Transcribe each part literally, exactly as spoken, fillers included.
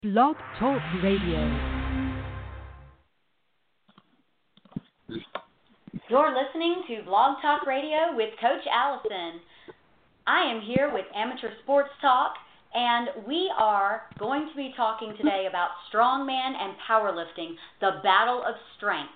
Blog Talk Radio. You're listening to Blog Talk Radio with Coach Allison. I am here with Amateur Sports Talk, and we are going to be talking today about strongman and powerlifting, the battle of strength.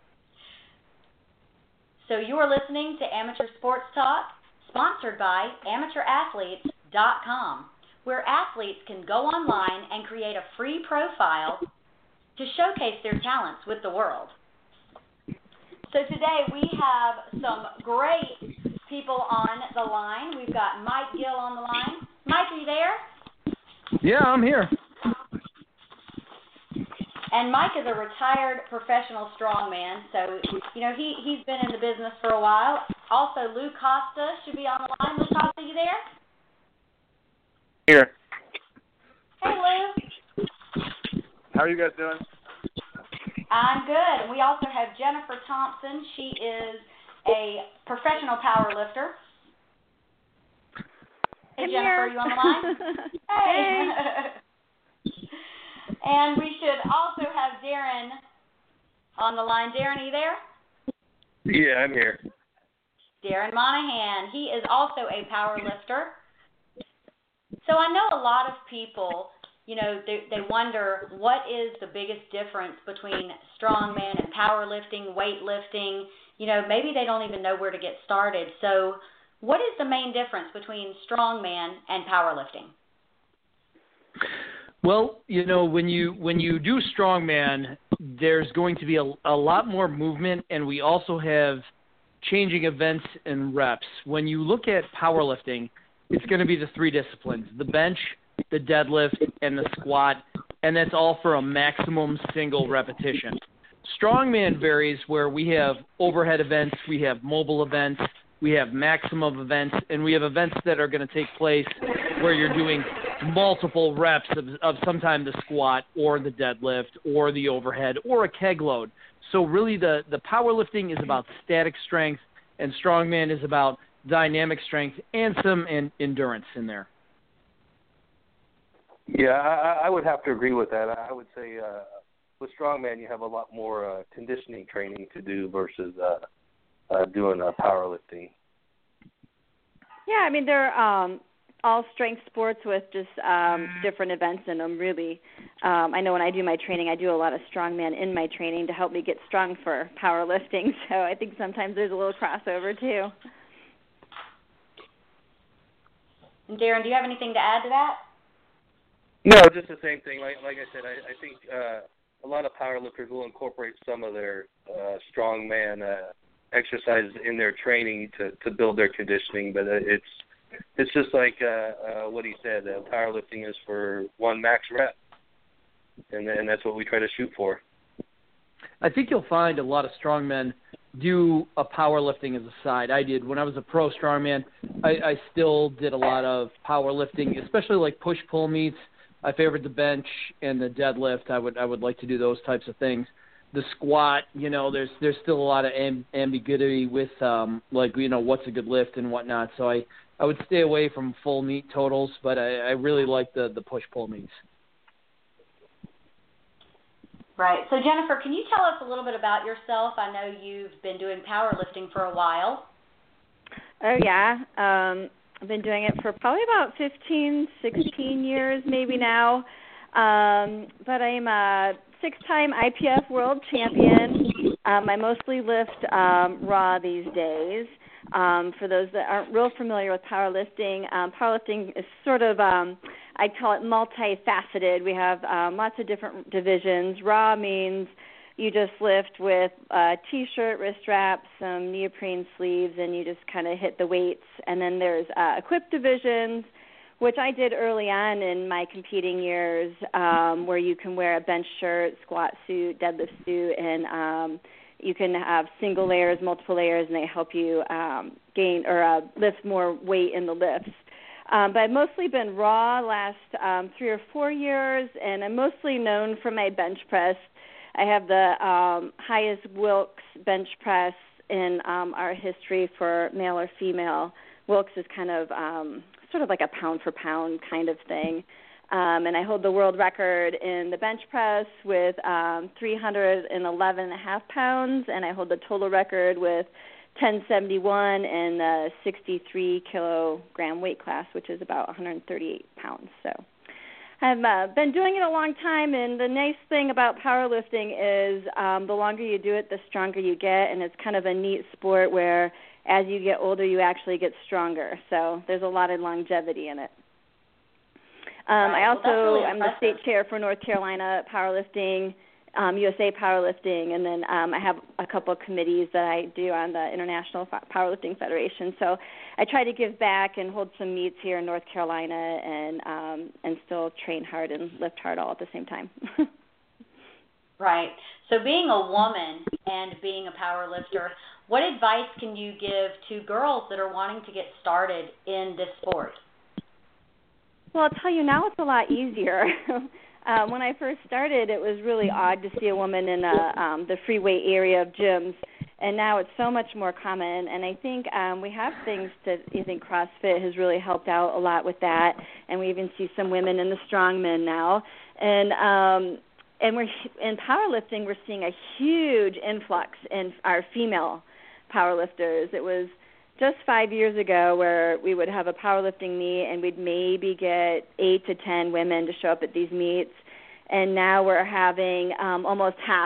So you are listening to Amateur Sports Talk, sponsored by amateur athletes dot com, where athletes can go online and create a free profile to showcase their talents with the world. So today we have some great people on the line. We've got Mike Gill on the line. Mike, are you there? Yeah, I'm here. And Mike is a retired professional strongman, so, you know, he, he's been in the business for a while. Also, Lou Costa should be on the line. Lou Costa, you there? Here. Hey, Lou. How are you guys doing? I'm good. And we also have Jennifer Thompson. She is a professional power lifter. Hey, I'm Jennifer, here. are you on the line? Hey. And we should also have Darren on the line. Darren, are you there? Yeah, I'm here. Darren Monahan. He is also a power lifter. So I know a lot of people, you know, they, they wonder what is the biggest difference between strongman and powerlifting, weightlifting. You know, maybe they don't even know where to get started. So what is the main difference between strongman and powerlifting? Well, you know, when you when you do strongman, there's going to be a, a lot more movement, and we also have changing events and reps. When you look at powerlifting, it's going to be the three disciplines: the bench, the deadlift, and the squat, and that's all for a maximum single repetition. Strongman varies where we have overhead events, we have mobile events, we have maximum events, and we have events that are going to take place where you're doing multiple reps of, of sometime the squat or the deadlift or the overhead or a keg load. So really the, the powerlifting is about static strength, and strongman is about dynamic strength and some in, endurance in there. Yeah, I, I would have to agree with that. I would say uh, with strongman you have a lot more uh, conditioning training to do versus uh, uh, doing uh, powerlifting. Yeah, I mean, they're um, all strength sports with just um, different events in them, really. Um, I know when I do my training, I do a lot of strongman in my training to help me get strong for powerlifting, so I think sometimes there's a little crossover, too. Darren, do you have anything to add to that? No, just the same thing. Like like I said, I, I think uh, a lot of powerlifters will incorporate some of their uh, strongman uh, exercises in their training to, to build their conditioning, but it's it's just like uh, uh, what he said. Uh, powerlifting is for one max rep, and and that's what we try to shoot for. I think you'll find a lot of strongmen do a powerlifting as a side. I did when I was a pro strongman. I, I still did a lot of powerlifting, especially like push-pull meets. I favored the bench and the deadlift. I would I would like to do those types of things. The squat, you know, there's there's still a lot of amb- ambiguity with um, like you know what's a good lift and whatnot. So I, I would stay away from full meet totals, but I, I really like the the push-pull meets. Right. So, Jennifer, can you tell us a little bit about yourself? I know you've been doing powerlifting for a while. Oh, yeah. Um, I've been doing it for probably about fifteen, sixteen years maybe now. Um, but I'm a six-time I P F world champion. Um, I mostly lift um, raw these days. Um, for those that aren't real familiar with powerlifting, um, powerlifting is sort of, um, I call it multifaceted. We have um, lots of different divisions. Raw means you just lift with a T-shirt, wrist wraps, some neoprene sleeves, and you just kind of hit the weights. And then there's uh, equipped divisions, which I did early on in my competing years, um, where you can wear a bench shirt, squat suit, deadlift suit, and um, you can have single layers, multiple layers, and they help you um, gain or uh, lift more weight in the lifts. Um, but I've mostly been raw last um, three or four years, and I'm mostly known for my bench press. I have the um, highest Wilks bench press in um, our history for male or female. Wilks is kind of um, sort of like a pound for pound kind of thing. Um, and I hold the world record in the bench press with um, three hundred eleven and a half pounds, and I hold the total record with ten seventy-one in the sixty-three kilogram weight class, which is about one hundred thirty-eight pounds. So I've uh, been doing it a long time, and the nice thing about powerlifting is um, the longer you do it, the stronger you get, and it's kind of a neat sport where as you get older, you actually get stronger. So there's a lot of longevity in it. Um, right. I also, well, really I'm the state chair for North Carolina powerlifting, um, U S A powerlifting, and then um, I have a couple of committees that I do on the International Powerlifting Federation. So I try to give back and hold some meets here in North Carolina, and um, and still train hard and lift hard all at the same time. Right. So being a woman and being a power lifter, what advice can you give to girls that are wanting to get started in this sport? Well, I'll tell you, now it's a lot easier. uh, when I first started, it was really odd to see a woman in a, um, the free weight area of gyms, and now it's so much more common. And I think um, we have things that I think CrossFit has really helped out a lot with that, and we even see some women in the strongmen now. And um, and we're in powerlifting, we're seeing a huge influx in our female powerlifters. It was just five years ago where we would have a powerlifting meet and we'd maybe get eight to ten women to show up at these meets, and now we're having um, almost half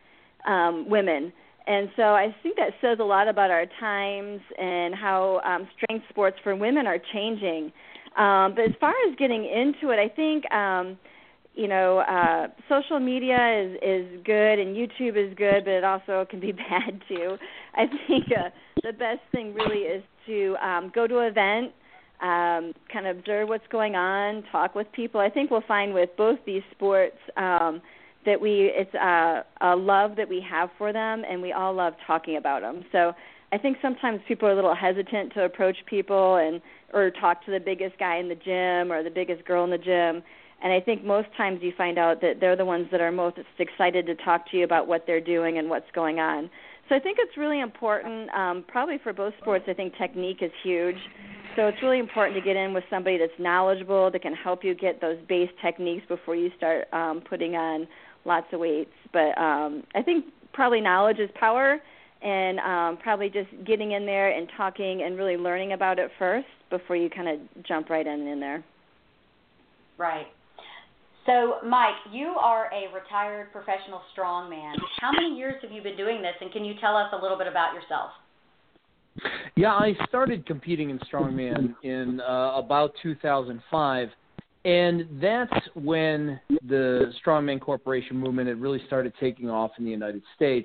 um, women. And so I think that says a lot about our times and how um, strength sports for women are changing. Um, but as far as getting into it, I think, um, you know, uh, social media is, is good and YouTube is good, but it also can be bad too. I think uh, the best thing really is to um, go to an event, um, kind of observe what's going on, talk with people. I think we'll find with both these sports um, that we it's a, a love that we have for them, and we all love talking about them. So I think sometimes people are a little hesitant to approach people and or talk to the biggest guy in the gym or the biggest girl in the gym. And I think most times you find out that they're the ones that are most excited to talk to you about what they're doing and what's going on. So I think it's really important, um, probably for both sports. I think technique is huge. So it's really important to get in with somebody that's knowledgeable, that can help you get those base techniques before you start um, putting on lots of weights. But um, I think probably knowledge is power, and um, probably just getting in there and talking and really learning about it first before you kind of jump right in, in there. Right. So, Mike, you are a retired professional strongman. How many years have you been doing this, and can you tell us a little bit about yourself? Yeah, I started competing in strongman in uh, about two thousand five, and that's when the Strongman Corporation movement had really started taking off in the United States.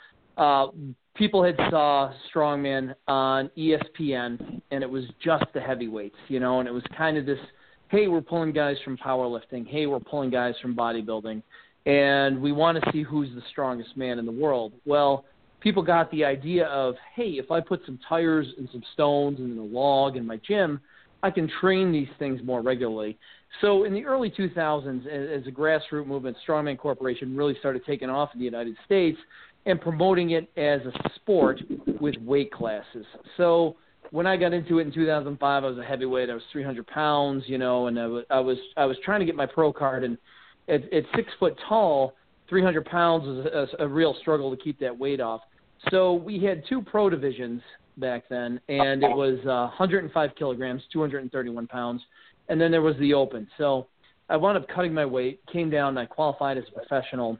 Uh, people had saw strongman on E S P N, and it was just the heavyweights, you know, and it was kind of this, hey, we're pulling guys from powerlifting. Hey, we're pulling guys from bodybuilding. And we want to see who's the strongest man in the world. Well, people got the idea of, hey, if I put some tires and some stones and a log in my gym, I can train these things more regularly. So in the early two thousands, as a grassroots movement, Strongman Corporation really started taking off in the United States and promoting it as a sport with weight classes. So when I got into it in two thousand five, I was a heavyweight. I was three hundred pounds, you know, and I was I was, I was trying to get my pro card. And at, at six foot tall, three hundred pounds was a, a real struggle to keep that weight off. So we had two pro divisions back then, and it was uh, one hundred five kilograms, two hundred thirty-one pounds, and then there was the open. So I wound up cutting my weight, came down, and I qualified as a professional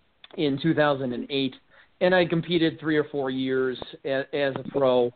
in two thousand eight, and I competed three or four years as, as a pro.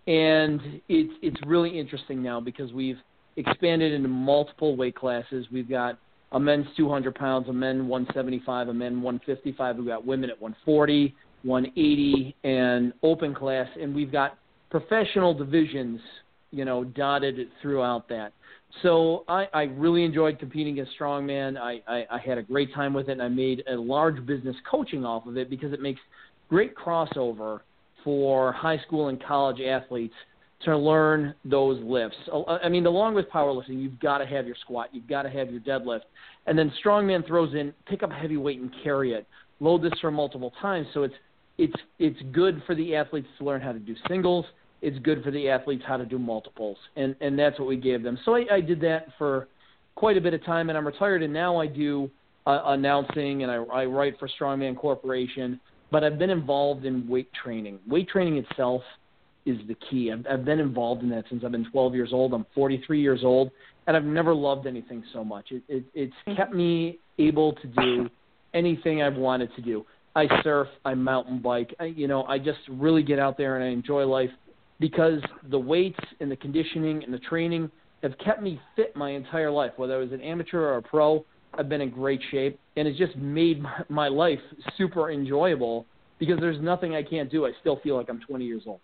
And it's it's really interesting now because we've expanded into multiple weight classes. We've got a men's two hundred pounds, a men one seventy-five, a men one fifty-five. We've got women at one forty, one eighty, and open class. And we've got professional divisions, you know, dotted throughout that. So I, I really enjoyed competing as strongman. I, I, I had a great time with it, and I made a large business coaching off of it because it makes great crossover for high school and college athletes to learn those lifts. I mean, along with powerlifting, you've got to have your squat, you've got to have your deadlift, and then strongman throws in pick up a heavy weight and carry it. Load this for multiple times, so it's it's it's good for the athletes to learn how to do singles. It's good for the athletes how to do multiples, and and that's what we gave them. So I, I did that for quite a bit of time, and I'm retired, and now I do uh, announcing, and I, I write for Strongman Corporation, but I've been involved in weight training. Weight training itself is the key. I've, I've been involved in that since I've been twelve years old. I'm forty-three years old, and I've never loved anything so much. It, it, it's kept me able to do anything I've wanted to do. I surf, I mountain bike. I, you know, I just really get out there and I enjoy life because the weights and the conditioning and the training have kept me fit my entire life. Whether I was an amateur or a pro, I've been in great shape, and it's just made my, my life super enjoyable because there's nothing I can't do. I still feel like I'm twenty years old.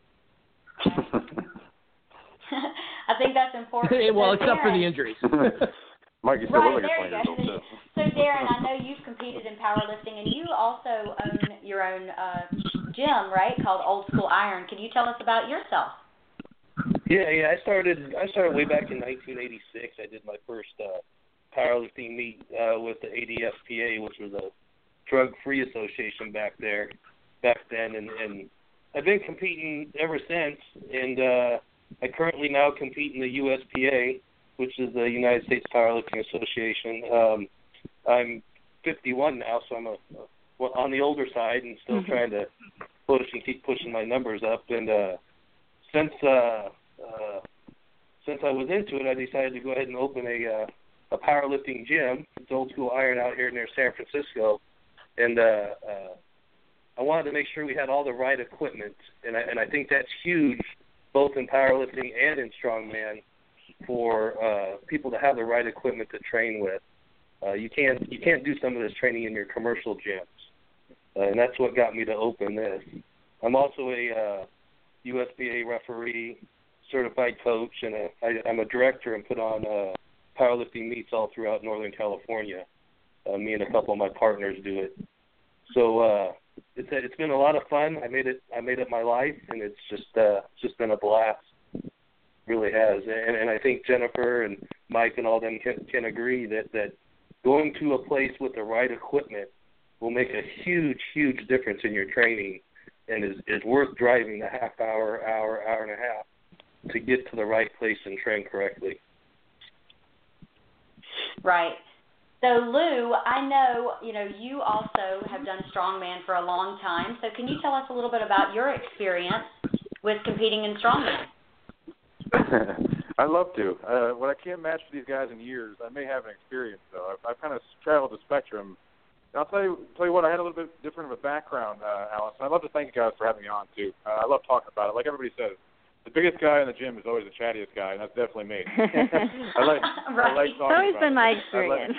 I think that's important. Well, so except Darren, for the injuries. Mike, you still right, look like there you're you twenty years go. old, too. So, Darren, I know you've competed in powerlifting, and you also own your own uh, gym, right, called Old School Iron. Can you tell us about yourself? Yeah, yeah. I started. I started way back in nineteen eighty-six. I did my first uh, powerlifting meet uh, with the A D S P A, which was a drug-free association back there, back then, and, and I've been competing ever since. And uh, I currently now compete in the U S P A, which is the United States Powerlifting Association. Um, I'm fifty-one now, so I'm a, a well, on the older side and still mm-hmm. trying to push and keep pushing my numbers up. And uh, since uh, uh, since I was into it, I decided to go ahead and open a uh, a powerlifting gym. It's Old School Iron out here near San Francisco, and uh, uh, I wanted to make sure we had all the right equipment, and I, and I think that's huge, both in powerlifting and in strongman, for uh, people to have the right equipment to train with. Uh, you can't you can't do some of this training in your commercial gyms, uh, and that's what got me to open this. I'm also a uh, U S P A referee, certified coach, and a, I, I'm a director and put on uh, powerlifting meets all throughout Northern California. Uh, me and a couple of my partners do it. So uh, it's it's been a lot of fun. I made it I made it my life, and it's just uh, it's just been a blast. Really has, and, and I think Jennifer and Mike and all them can, can agree that, that going to a place with the right equipment will make a huge, huge difference in your training, and is, is worth driving a half hour, hour, hour and a half to get to the right place and train correctly. Right. So Lou, I know you know you also have done strongman for a long time. So can you tell us a little bit about your experience with competing in strongman? I'd love to. Uh, what I can't match for these guys in years, I may have an experience, though. I've, I've kind of traveled the spectrum. And I'll tell you tell you what, I had a little bit different of a background, uh, Alice. And I'd love to thank you guys for having me on, too. Uh, I love talking about it. Like everybody says, the biggest guy in the gym is always the chattiest guy, and that's definitely me. I like right. I like talking It's always about been it. my experience.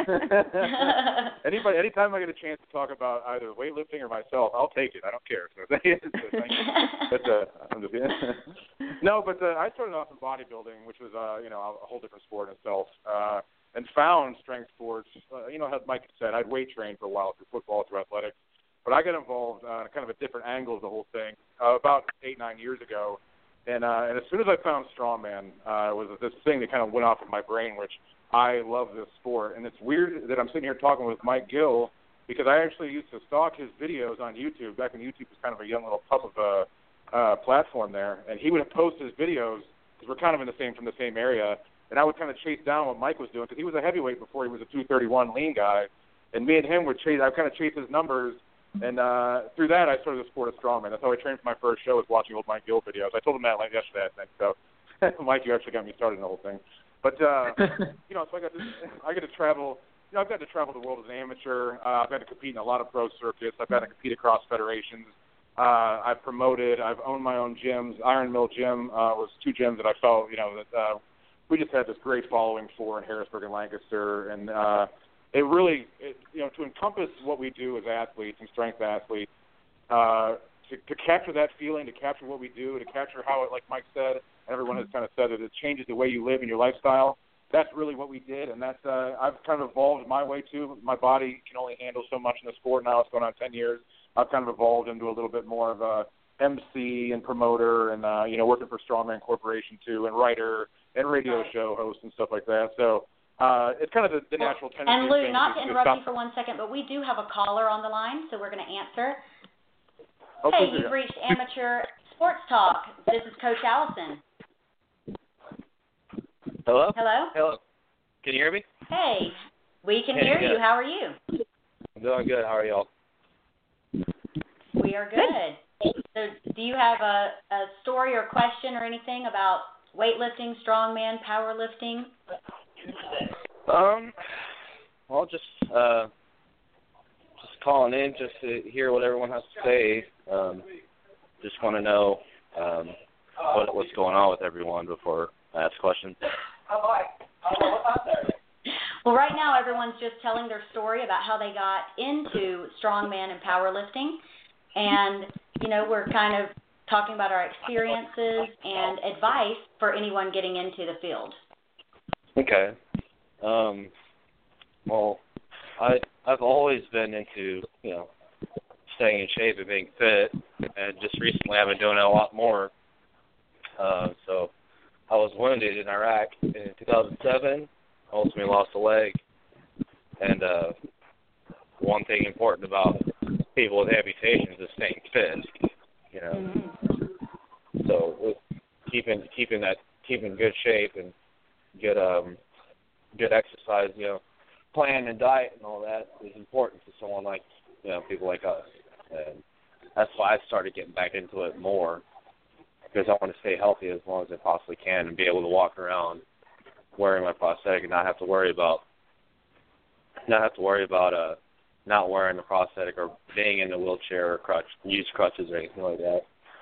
Like, anybody, anytime I get a chance to talk about either weightlifting or myself, I'll take it. I don't care. So thank you. But, uh, I'm just, no, but uh, I started off in bodybuilding, which was uh, you know a whole different sport in itself, uh, and found strength sports. Uh, you know, as Mike said, I'd weight trained for a while through football, through athletics, but I got involved uh, in kind of a different angle of the whole thing uh, about eight, nine years ago. And, uh, and as soon as I found strongman, uh, it was this thing that kind of went off in my brain, which I love this sport. And it's weird that I'm sitting here talking with Mike Gill because I actually used to stalk his videos on YouTube back when YouTube was kind of a young little pup of a uh, platform there. And he would post his videos because we're kind of in the same from the same area. And I would kind of chase down what Mike was doing because he was a heavyweight before he was a two thirty-one lean guy. And me and him would chase. I would kind of chase his numbers. And uh, through that, I started the sport of strongman. That's how I trained for my first show, was watching old Mike Gill videos. I told him that like yesterday, I think. So, Mike, you actually got me started in the whole thing. But uh, you know, so I got to I get to travel. You know, I've got to travel the world as an amateur. Uh, I've got to compete in a lot of pro circuits. I've got to compete across federations. Uh, I've promoted. I've owned my own gyms. Iron Mill Gym uh, was two gyms that I felt, you know, that uh, we just had this great following for in Harrisburg and Lancaster, and. Uh, It really, it, you know, to encompass what we do as athletes and strength athletes, uh, to, to capture that feeling, to capture what we do, to capture how it, like Mike said, and everyone has kind of said it, it changes the way you live and your lifestyle. That's really what we did, and that's uh, I've kind of evolved my way too. My body can only handle so much in the sport now. It's going on ten years. I've kind of evolved into a little bit more of a M C and promoter, and uh, you know, working for Strongman Corporation too, and writer and radio show host and stuff like that. So. Uh, it's kind of the, the natural tendency. And Lou, not to to interrupt stop. you for one second, but we do have a caller on the line, so we're going to answer. Oh, hey, please, you've yeah. reached Amateur Sports Talk. This is Coach Allison. Hello? Hello? Hello. Can you hear me? Hey, we can Hey, hear good. you. How are you? I'm doing good. How are y'all? We are good. So do you have a, a story or question or anything about weightlifting, strongman, powerlifting? Um, well, just uh, just calling in just to hear what everyone has to say. Um, just want to know um, what what's going on with everyone before I ask questions. Well, right now everyone's just telling their story about how they got into strongman and powerlifting, and you know we're kind of talking about our experiences and advice for anyone getting into the field. Okay. Um, well, I I've always been into you know staying in shape and being fit, and just recently I've been doing it a lot more. Uh, so I was wounded in Iraq in two thousand seven. Ultimately lost a leg, and uh, one thing important about people with amputations is staying fit. You know, mm-hmm. so keeping keeping that keeping good shape and good um good exercise, you know, plan and diet and all that is important to someone like you know people like us, and that's why I started getting back into it more because I want to stay healthy as long as I possibly can and be able to walk around wearing my prosthetic and not have to worry about not have to worry about uh not wearing the prosthetic or being in a wheelchair or crutch use crutches or anything like that.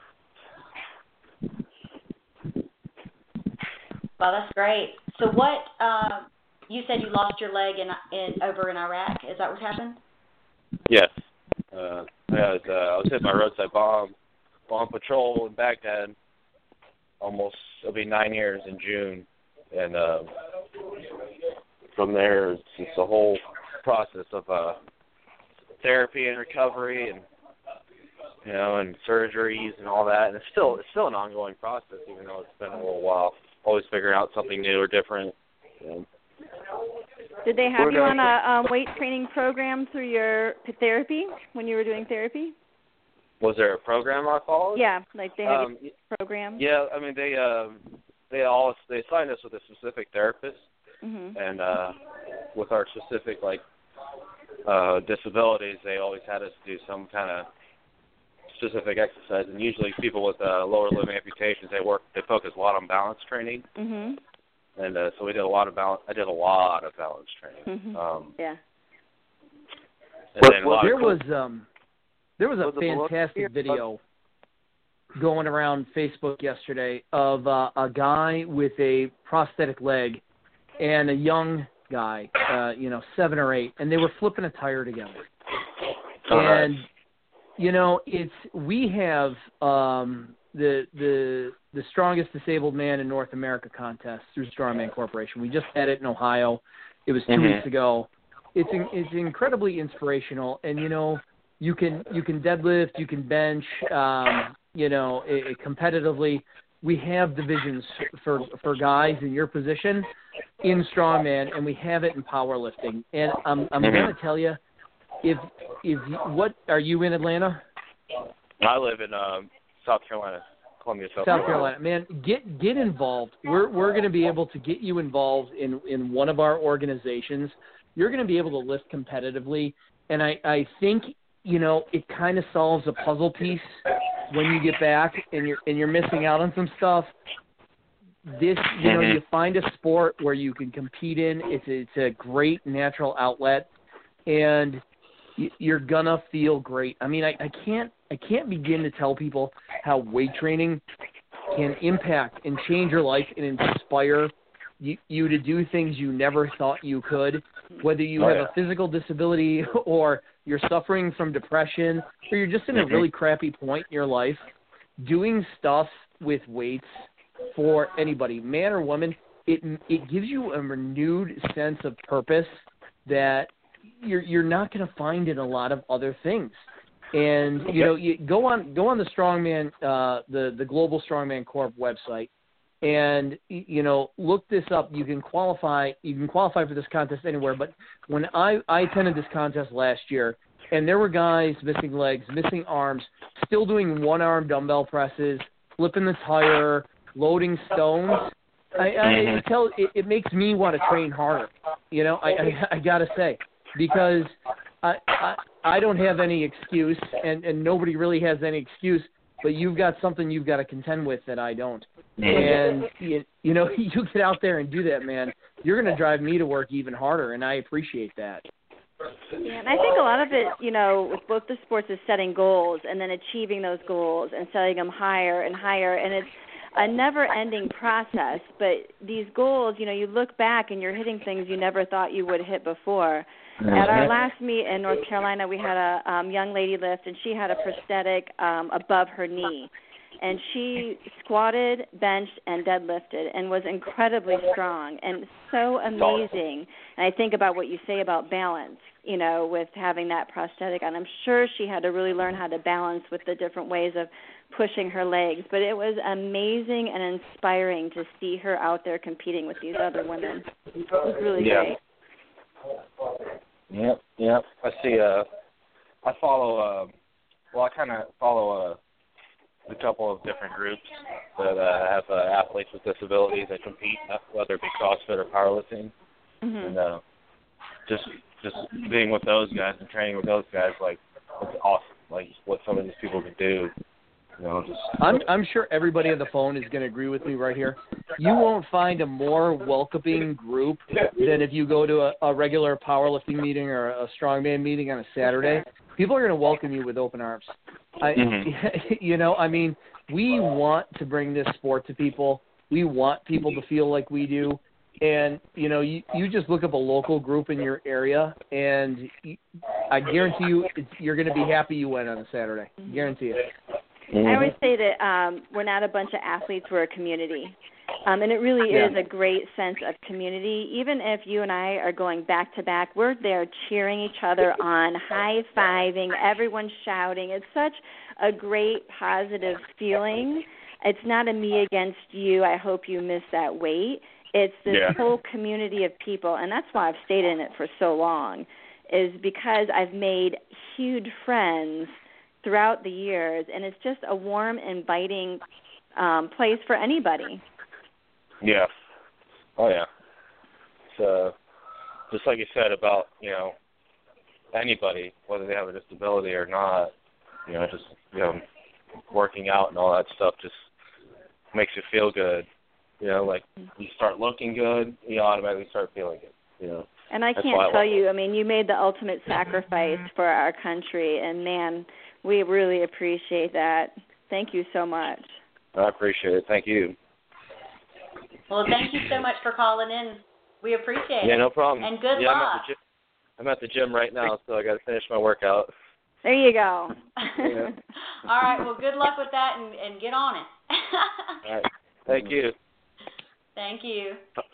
Well, that's great. So what uh, you said you lost your leg in in over in Iraq. Is that what happened? Yes. Uh, I was uh, I was hit by a roadside bomb on patrol in Baghdad. Almost it'll be nine years in June. And uh, from there, it's just a whole process of uh, therapy and recovery, and you know, and surgeries and all that. And it's still it's still an ongoing process, even though it's been a little while. Always figuring out something new or different. You know. Did they have you on a um, weight training program through your therapy when you were doing therapy? Was there a program I followed? Yeah, like they had um, a program. Yeah, I mean they. Um, They all they assigned us with a specific therapist, mm-hmm. and uh, with our specific like uh, disabilities, they always had us do some kind of specific exercise. And usually, people with uh, lower limb amputations, they work they focus a lot on balance training, mm-hmm. and uh, so we did a lot of balance. I did a lot of balance training. Mm-hmm. Um, yeah. And well, then a well lot there of was um, there was a was fantastic video going around Facebook yesterday of uh, a guy with a prosthetic leg and a young guy, uh, you know, seven or eight, and they were flipping a tire together. All and right. you know, it's we have um, the the the strongest disabled man in North America contest through Strongman Corporation. We just had it in Ohio. It was two mm-hmm. weeks ago. It's in, it's incredibly inspirational, and you know, you can you can deadlift, you can bench. Um, You know, it, competitively, we have divisions for for guys in your position in strongman, and we have it in powerlifting. And I'm I'm mm-hmm. going to tell you, if if you, what are you in Atlanta? I live in um, South Carolina, Columbia, South, South Carolina. Carolina. Man, get get involved. We're we're going to be able to get you involved in in one of our organizations. You're going to be able to lift competitively, and I I think you know it kind of solves a puzzle piece. When you get back and you're and you're missing out on some stuff, this you know you find a sport where you can compete in. It's a, it's a great natural outlet, and you're gonna feel great. I mean, I, I can't I can't begin to tell people how weight training can impact and change your life and inspire you, you to do things you never thought you could, whether you oh, have yeah. a physical disability or you're suffering from depression, or you're just in a really crappy point in your life. Doing stuff with weights for anybody, man or woman, it it gives you a renewed sense of purpose that you're you're not going to find in a lot of other things. And you know, you go on go on the Strongman, uh, the the Global Strongman Corp website, and you know, look this up. You can qualify. You can qualify for this contest anywhere. But when I, I attended this contest last year, and there were guys missing legs, missing arms, still doing one-arm dumbbell presses, flipping the tire, loading stones. I, I tell it, it makes me want to train harder. You know, I I, I gotta say, because I, I I don't have any excuse, and and nobody really has any excuse. But you've got something you've got to contend with that I don't. And you, you know, you get out there and do that, man. You're going to drive me to work even harder, and I appreciate that. Yeah, and I think a lot of it, you know, with both the sports is setting goals and then achieving those goals and setting them higher and higher, and it's a never-ending process. But these goals, you know, you look back and you're hitting things you never thought you would hit before. At our last meet in North Carolina, we had a um, young lady lift, and she had a prosthetic um, above her knee. And she squatted, benched, and deadlifted and was incredibly strong and so amazing. And I think about what you say about balance, you know, with having that prosthetic on. I'm sure she had to really learn how to balance with the different ways of pushing her legs. But it was amazing and inspiring to see her out there competing with these other women. It was really yeah. great. Yep, yep. I see. Uh, I follow. Uh, well, I kind of follow uh, a couple of different groups that uh, have uh, athletes with disabilities that compete, whether it be CrossFit or powerlifting, Mm-hmm. and uh, just just being with those guys and training with those guys, like it's awesome. Like what some of these people can do. You know, just I'm I'm sure everybody on the phone is going to agree with me right here. You won't find a more welcoming group than if you go to a, a regular powerlifting meeting or a strongman meeting on a Saturday. People are going to welcome you with open arms. I, mm-hmm. You know, I mean, we want to bring this sport to people. We want people to feel like we do. And, you know, you, you just look up a local group in your area, and I guarantee you it's, you're going to be happy you went on a Saturday. Guarantee it. Mm-hmm. I always say that um, we're not a bunch of athletes, we're a community. Um, and it really yeah. is a great sense of community. Even if you and I are going back-to-back, we're there cheering each other on, high-fiving, everyone's shouting. It's such a great, positive feeling. It's not a me against you, I hope you miss that weight. It's this yeah. whole community of people, and that's why I've stayed in it for so long, is because I've made huge friends throughout the years, and it's just a warm, inviting um, place for anybody. Yeah. Oh, yeah. So, just like you said about, you know, anybody, whether they have a disability or not, you know, just, you know, working out and all that stuff just makes you feel good. You know, like you start looking good, you automatically start feeling good, you know. And I That's can't I tell you, I mean, you made the ultimate sacrifice for our country, and, man, we really appreciate that. Thank you so much. I appreciate it. Thank you. Well, thank you so much for calling in. We appreciate it. Yeah, no problem. And good yeah, luck. I'm at, the gym, I'm at the gym right now, so I got to finish my workout. There you go. Yeah. All right, well, good luck with that, and, and get on it. All right. Thank you. Thank you.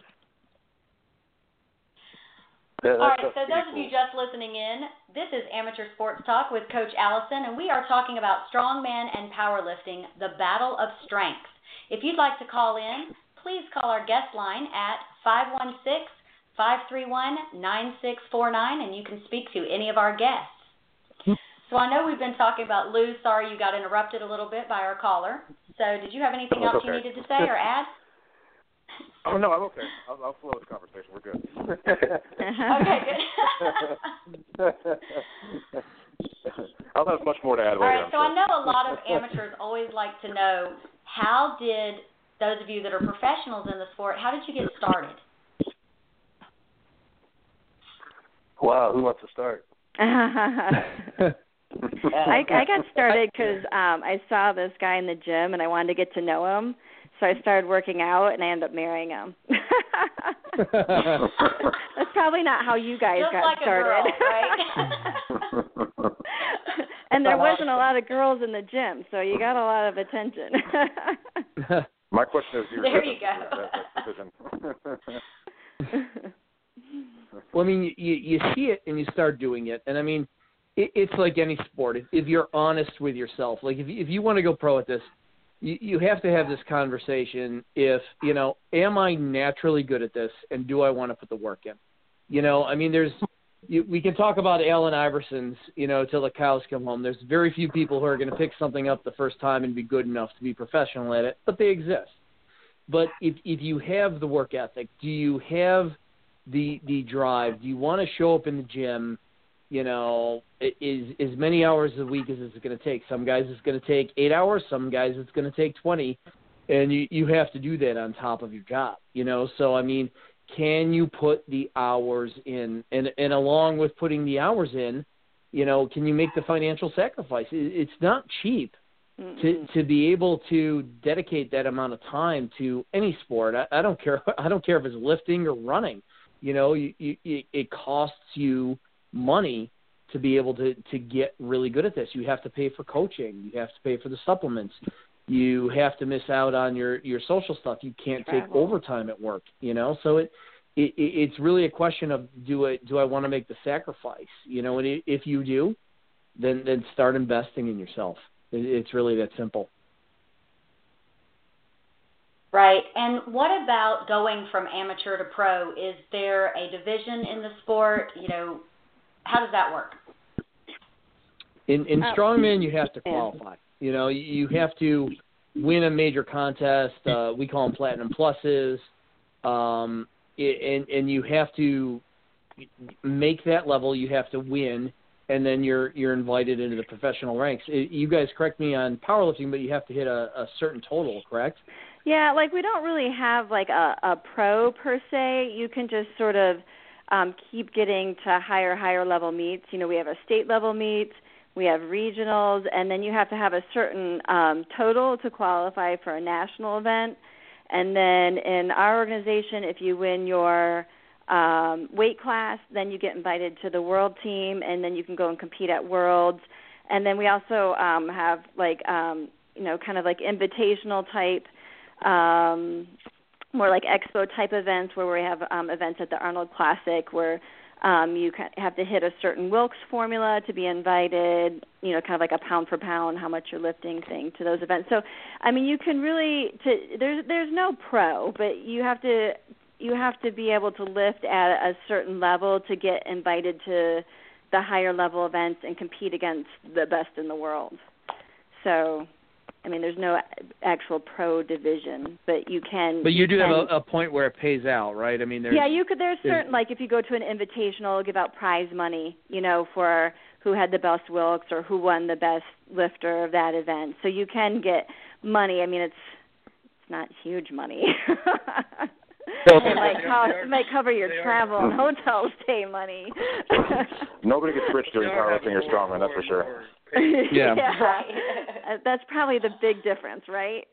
Yeah, All right, so those of you just listening in, this is Amateur Sports Talk with Coach Allison, and we are talking about strongman and powerlifting, the battle of strength. If you'd like to call in, please call our guest line at five one six, five three one, nine six four nine, and you can speak to any of our guests. So I know we've been talking about Lou. Sorry you got interrupted a little bit by our caller. So did you have anything oh, else okay. you needed to say or add? Oh, no, I'm okay. I'll, I'll flow this conversation. We're good. Okay, good. I'll have much more to add later. All right, I'm so sure. I know a lot of amateurs always like to know, how did those of you that are professionals in the sport, how did you get started? Wow, who wants to start? I, I got started because um, I saw this guy in the gym, and I wanted to get to know him. So I started working out, and I ended up marrying him. That's probably not how you guys Just got like started. A girl, right? And there wasn't a lot of girls in the gym, so you got a lot of attention. My question is, your there you go. Well, I mean, you you see it and you start doing it, and I mean, it, it's like any sport. If, if you're honest with yourself, like if you, if you want to go pro at this, you, you have to have this conversation. If you know, am I naturally good at this, and do I want to put the work in? You know, I mean, there's you, we can talk about Allen Iverson's, you know, till the cows come home. There's very few people who are going to pick something up the first time and be good enough to be professional at it, but they exist. but if if you have the work ethic, do you have the the drive? Do you want to show up in the gym? You know, is as many hours a week as it's going to take. Some guys it's going to take eight hours. Some guys it's going to take twenty, and you you have to do that on top of your job. You know, so I mean, can you put the hours in? And and along with putting the hours in, you know, can you make the financial sacrifice? It, it's not cheap to to be able to dedicate that amount of time to any sport. I, I don't care. I don't care if it's lifting or running. You know, you, you, it costs you money to be able to, to get really good at this. You have to pay for coaching. You have to pay for the supplements. You have to miss out on your, your social stuff. You can't Travel. take overtime at work, you know? So it, it it's really a question of do I, do I want to make the sacrifice? You know, and if you do, then, then start investing in yourself. It's really that simple. Right. And what about going from amateur to pro? Is there a division in the sport? You know, how does that work? In in oh. strongman, you have to qualify. You know, you have to win a major contest. Uh, we call them platinum pluses, um, and and you have to make that level. You have to win, and then you're you're invited into the professional ranks. It, you guys correct me on powerlifting, but you have to hit a, a certain total, correct? Yeah, like we don't really have like a, a pro per se. You can just sort of um, keep getting to higher, higher level meets. You know, we have a state level meets, we have regionals, and then you have to have a certain um, total to qualify for a national event. And then in our organization, if you win your um, weight class, then you get invited to the world team, and then you can go and compete at Worlds. And then we also um, have like, um, you know, kind of like invitational type Um, more like expo type events where we have um, events at the Arnold Classic where um, you have to hit a certain Wilks formula to be invited, you know, kind of like a pound for pound, how much you're lifting thing to those events. So, I mean, you can really, to, there's there's no pro, but you have to you have to be able to lift at a certain level to get invited to the higher level events and compete against the best in the world. So, I mean, there's no actual pro division, but you can. But you do can, have a, a point where it pays out, right? I mean, there's, yeah, you could. There's, there's certain, like, if you go to an invitational, give out prize money, you know, for who had the best Wilks or who won the best lifter of that event. So you can get money. I mean, it's it's not huge money. It might, cost, it might cover your travel and hotel stay money. Nobody gets rich doing powerlifting or strongman, that's for sure. Yeah. yeah. That's probably the big difference, right?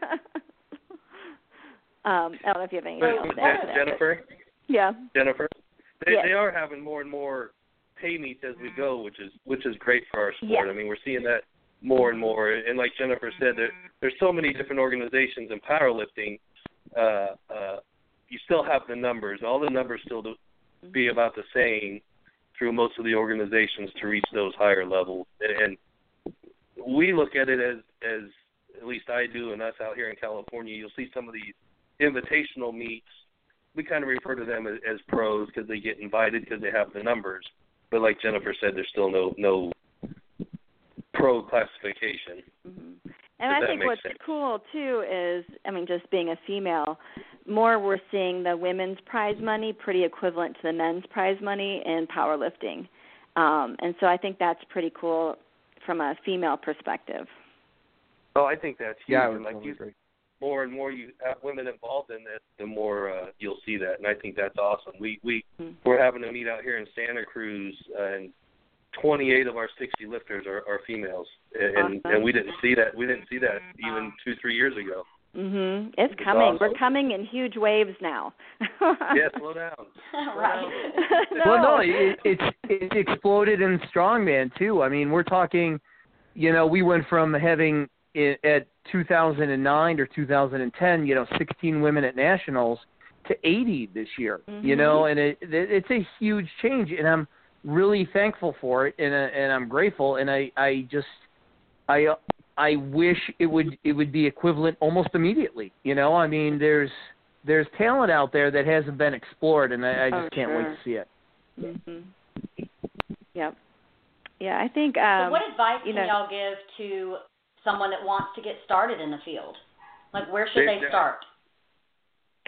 um, I don't know if you have anything else to add to that, Jennifer? But, yeah. Jennifer? They, yes. they are having more and more pay meets as we go, which is which is great for our sport. Yeah. I mean, we're seeing that more and more. And like Jennifer said, there, there's so many different organizations in powerlifting. Uh, uh, you still have the numbers. All the numbers still do be about the same through most of the organizations to reach those higher levels. And, and we look at it as, as, at least I do, and us out here in California, you'll see some of these invitational meets. We kind of refer to them as, as pros because they get invited because they have the numbers. But like Jennifer said, there's still no no pro classification. Mm-hmm. And I think what's sense. cool, too, is, I mean, just being a female, more we're seeing the women's prize money pretty equivalent to the men's prize money in powerlifting. Um, and so I think that's pretty cool from a female perspective. Oh, I think that's huge. Yeah, I would and like totally you, agree. More and more you have women involved in it, the more uh, you'll see that. And I think that's awesome. We, we, mm-hmm. We're having a meet out here in Santa Cruz, uh, and twenty-eight of our sixty lifters are, are females, and awesome. and we didn't see that. We didn't see that even two, three years ago. Mhm. It's, it's coming. awesome. We're coming in huge waves now. Yeah, slow down. Slow right. down. no. Well, no, it, it's it's exploded in strongman too. I mean, we're talking, you know, we went from having it, at two thousand nine or two thousand ten, you know, sixteen women at nationals to eighty this year. Mm-hmm. You know, and it, it it's a huge change, and I'm really thankful for it, and uh, and I'm grateful, and I, I just I I wish it would it would be equivalent almost immediately. You know, I mean, there's there's talent out there that hasn't been explored, and I, I just oh, can't sure. wait to see it. Mm-hmm. Yep. Yeah, I think. Um, so what advice you can know, y'all give to someone that wants to get started in the field? Like, where should they, they start?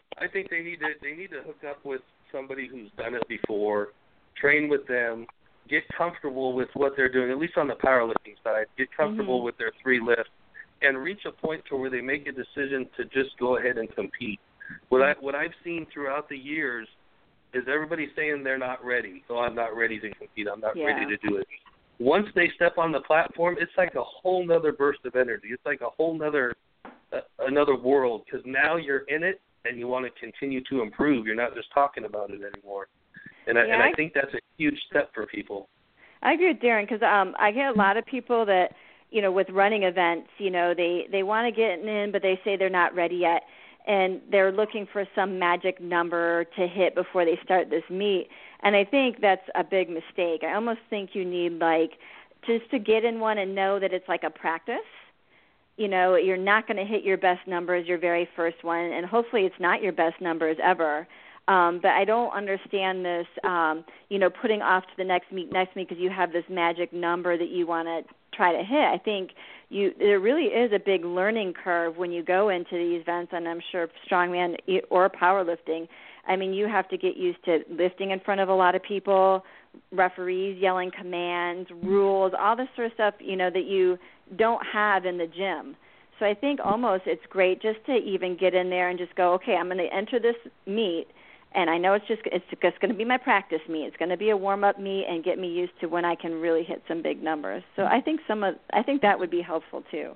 I think they need to they need to hook up with somebody who's done it before, train with them, get comfortable with what they're doing, at least on the powerlifting side, get comfortable mm-hmm. with their three lifts, and reach a point to where they make a decision to just go ahead and compete. What I what I've seen throughout the years is everybody saying they're not ready. Oh, I'm not ready to compete. I'm not yeah. ready to do it. Once they step on the platform, it's like a whole nother burst of energy. It's like a whole nother uh, another world, because now you're in it and you want to continue to improve. You're not just talking about it anymore. And I, yeah, and I I, think that's a huge step for people. I agree with Darren, because um, I get a lot of people that, you know, with running events, you know, they, they want to get in, but they say they're not ready yet. And they're looking for some magic number to hit before they start this meet. And I think that's a big mistake. I almost think you need, like, just to get in one and know that it's like a practice. You know, you're not going to hit your best numbers your very first one, and hopefully it's not your best numbers ever. Um, but I don't understand this, um, you know, putting off to the next meet, next meet because you have this magic number that you want to try to hit. I think you there really is a big learning curve when you go into these events, and I'm sure strongman or powerlifting. I mean, you have to get used to lifting in front of a lot of people, referees yelling commands, rules, all this sort of stuff, you know, that you don't have in the gym. So I think almost it's great just to even get in there and just go, okay, I'm going to enter this meet, and I know it's just it's just going to be my practice meet. It's going to be a warm-up meet and get me used to when I can really hit some big numbers. So I think some of I think that would be helpful too.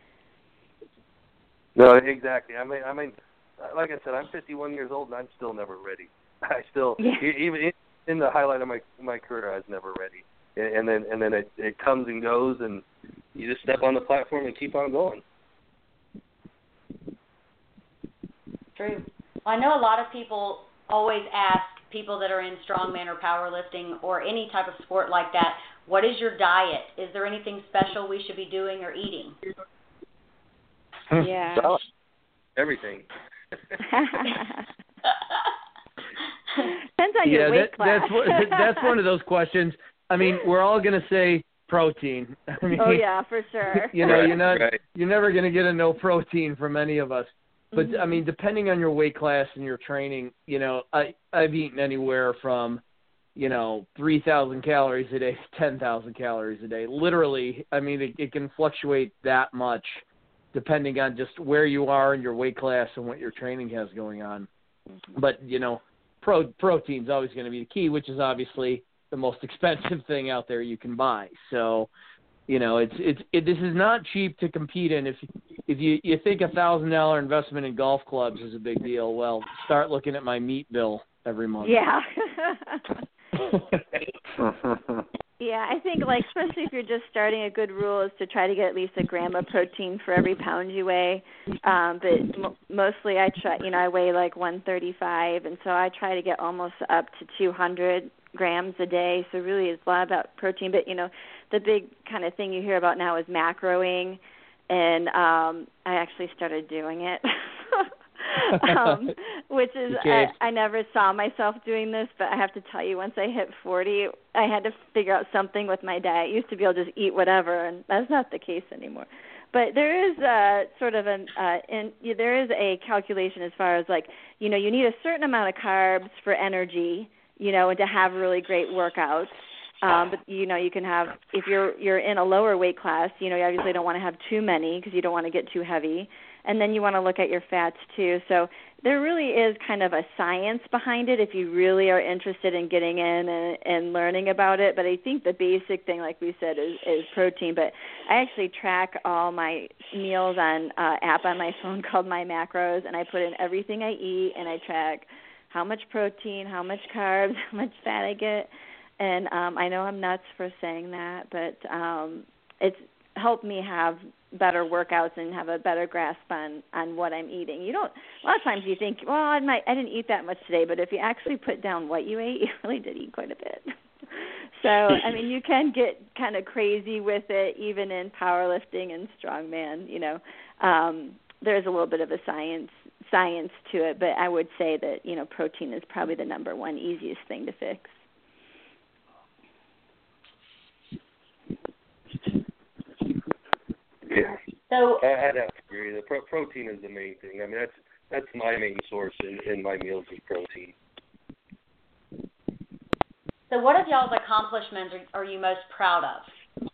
No, exactly. I mean, I mean, like I said, I'm fifty-one years old and I'm still never ready. I still yeah. even in the highlight of my my career, I was never ready. And then and then it, it comes and goes, and you just step on the platform and keep on going. True. Well, I know a lot of people always ask people that are in strongman or powerlifting or any type of sport like that, what is your diet? Is there anything special we should be doing or eating? Yeah. So, everything. Depends on yeah, your weight that, class. that's that's one of those questions. I mean, we're all going to say protein. I mean, oh yeah, for sure. You know, right, you're not right. you're never going to get a no protein from any of us. But mm-hmm. I mean, depending on your weight class and your training, you know, I I've eaten anywhere from, you know, three thousand calories a day to ten thousand calories a day. Literally, I mean, it, it can fluctuate that much depending on just where you are in your weight class and what your training has going on. Mm-hmm. But, you know, pro, protein's always going to be the key, which is obviously the most expensive thing out there you can buy. So, you know, it's it's it, this is not cheap to compete in. If if you you think a thousand dollar investment in golf clubs is a big deal, well, start looking at my meat bill every month. Yeah. Yeah, I think, like, especially if you're just starting, a good rule is to try to get at least a gram of protein for every pound you weigh. Um, but mo- mostly I try, you know, I weigh like one thirty-five, and so I try to get almost up to two hundred grams a day. So really it's a lot about protein. But, you know, the big kind of thing you hear about now is macroing, and um, I actually started doing it. um, which is, okay. I, I never saw myself doing this, but I have to tell you, once I hit forty, I had to figure out something with my diet. I used to be able to just eat whatever, and that's not the case anymore. But there is a sort of an, uh, in, there is a calculation as far as, like, you know, you need a certain amount of carbs for energy, you know, and to have really great workouts. Um, but, you know, you can have, if you're you're in a lower weight class, you know, you obviously don't want to have too many because you don't want to get too heavy. And then you want to look at your fats too. So there really is kind of a science behind it if you really are interested in getting in and, and learning about it. But I think the basic thing, like we said, is, is protein. But I actually track all my meals on an uh, app on my phone called My Macros, and I put in everything I eat, and I track how much protein, how much carbs, how much fat I get. And um, I know I'm nuts for saying that, but um, it's helped me have better workouts and have a better grasp on, on what I'm eating. You don't, a lot of times you think, well, I might, I didn't eat that much today, but if you actually put down what you ate, you really did eat quite a bit. So, I mean, you can get kind of crazy with it, even in powerlifting and strongman, you know. Um, there's a little bit of a science science to it, but I would say that, you know, protein is probably the number one easiest thing to fix. Yeah. So I, I'd have to agree. The pro- protein is the main thing. I mean, that's that's my main source in, in my meals of protein. So what of y'all's accomplishments are, are you most proud of?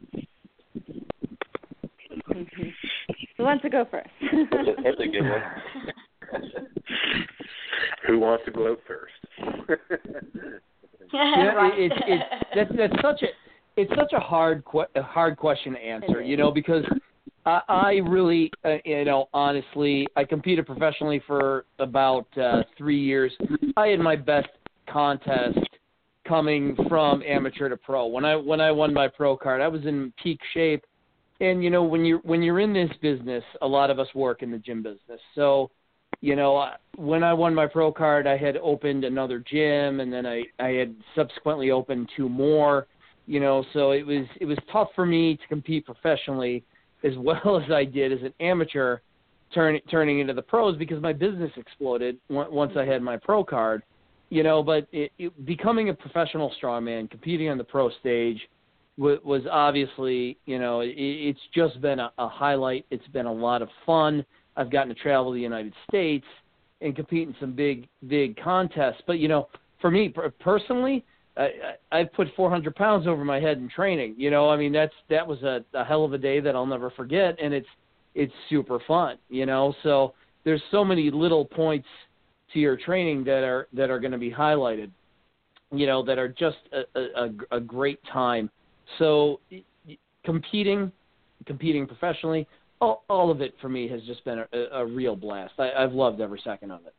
Mm-hmm. Who wants to go first? That's a, that's a good one. Who wants to go out first? Yeah, right. it, it, it, that's that's such a it's such a hard que- a hard question to answer, you know, because I, I really, uh, you know, honestly, I competed professionally for about uh, three years. I had my best contest coming from amateur to pro. When I when I won my pro card, I was in peak shape. And you know, when you're when you're in this business, a lot of us work in the gym business. So, you know, when I won my pro card, I had opened another gym, and then I, I had subsequently opened two more. You know, so it was it was tough for me to compete professionally as well as I did as an amateur, turn, turning into the pros because my business exploded once I had my pro card. You know, but it, it, becoming a professional strongman, competing on the pro stage, was, was obviously, you know, it, it's just been a, a highlight. It's been a lot of fun. I've gotten to travel the United States and compete in some big, big contests. But, you know, for me personally, I, I've put four hundred pounds over my head in training. You know, I mean, that's that was a, a hell of a day that I'll never forget, and it's it's super fun. You know, so there's so many little points to your training that are that are going to be highlighted. You know, that are just a, a, a great time. So competing, competing professionally, all, all of it for me has just been a, a real blast. I, I've loved every second of it.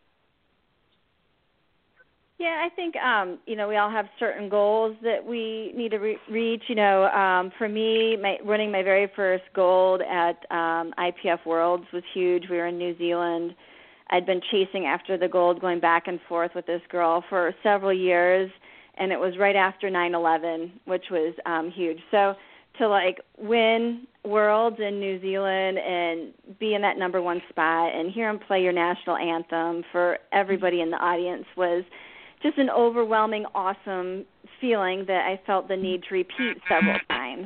Yeah, I think, um, you know, we all have certain goals that we need to re- reach. You know, um, for me, my, winning my very first gold at um, I P F Worlds was huge. We were in New Zealand. I'd been chasing after the gold, going back and forth with this girl for several years, and it was right after nine eleven, which was um, huge. So to, like, win Worlds in New Zealand and be in that number one spot and hear him play your national anthem for everybody in the audience was just an overwhelming, awesome feeling that I felt the need to repeat several times.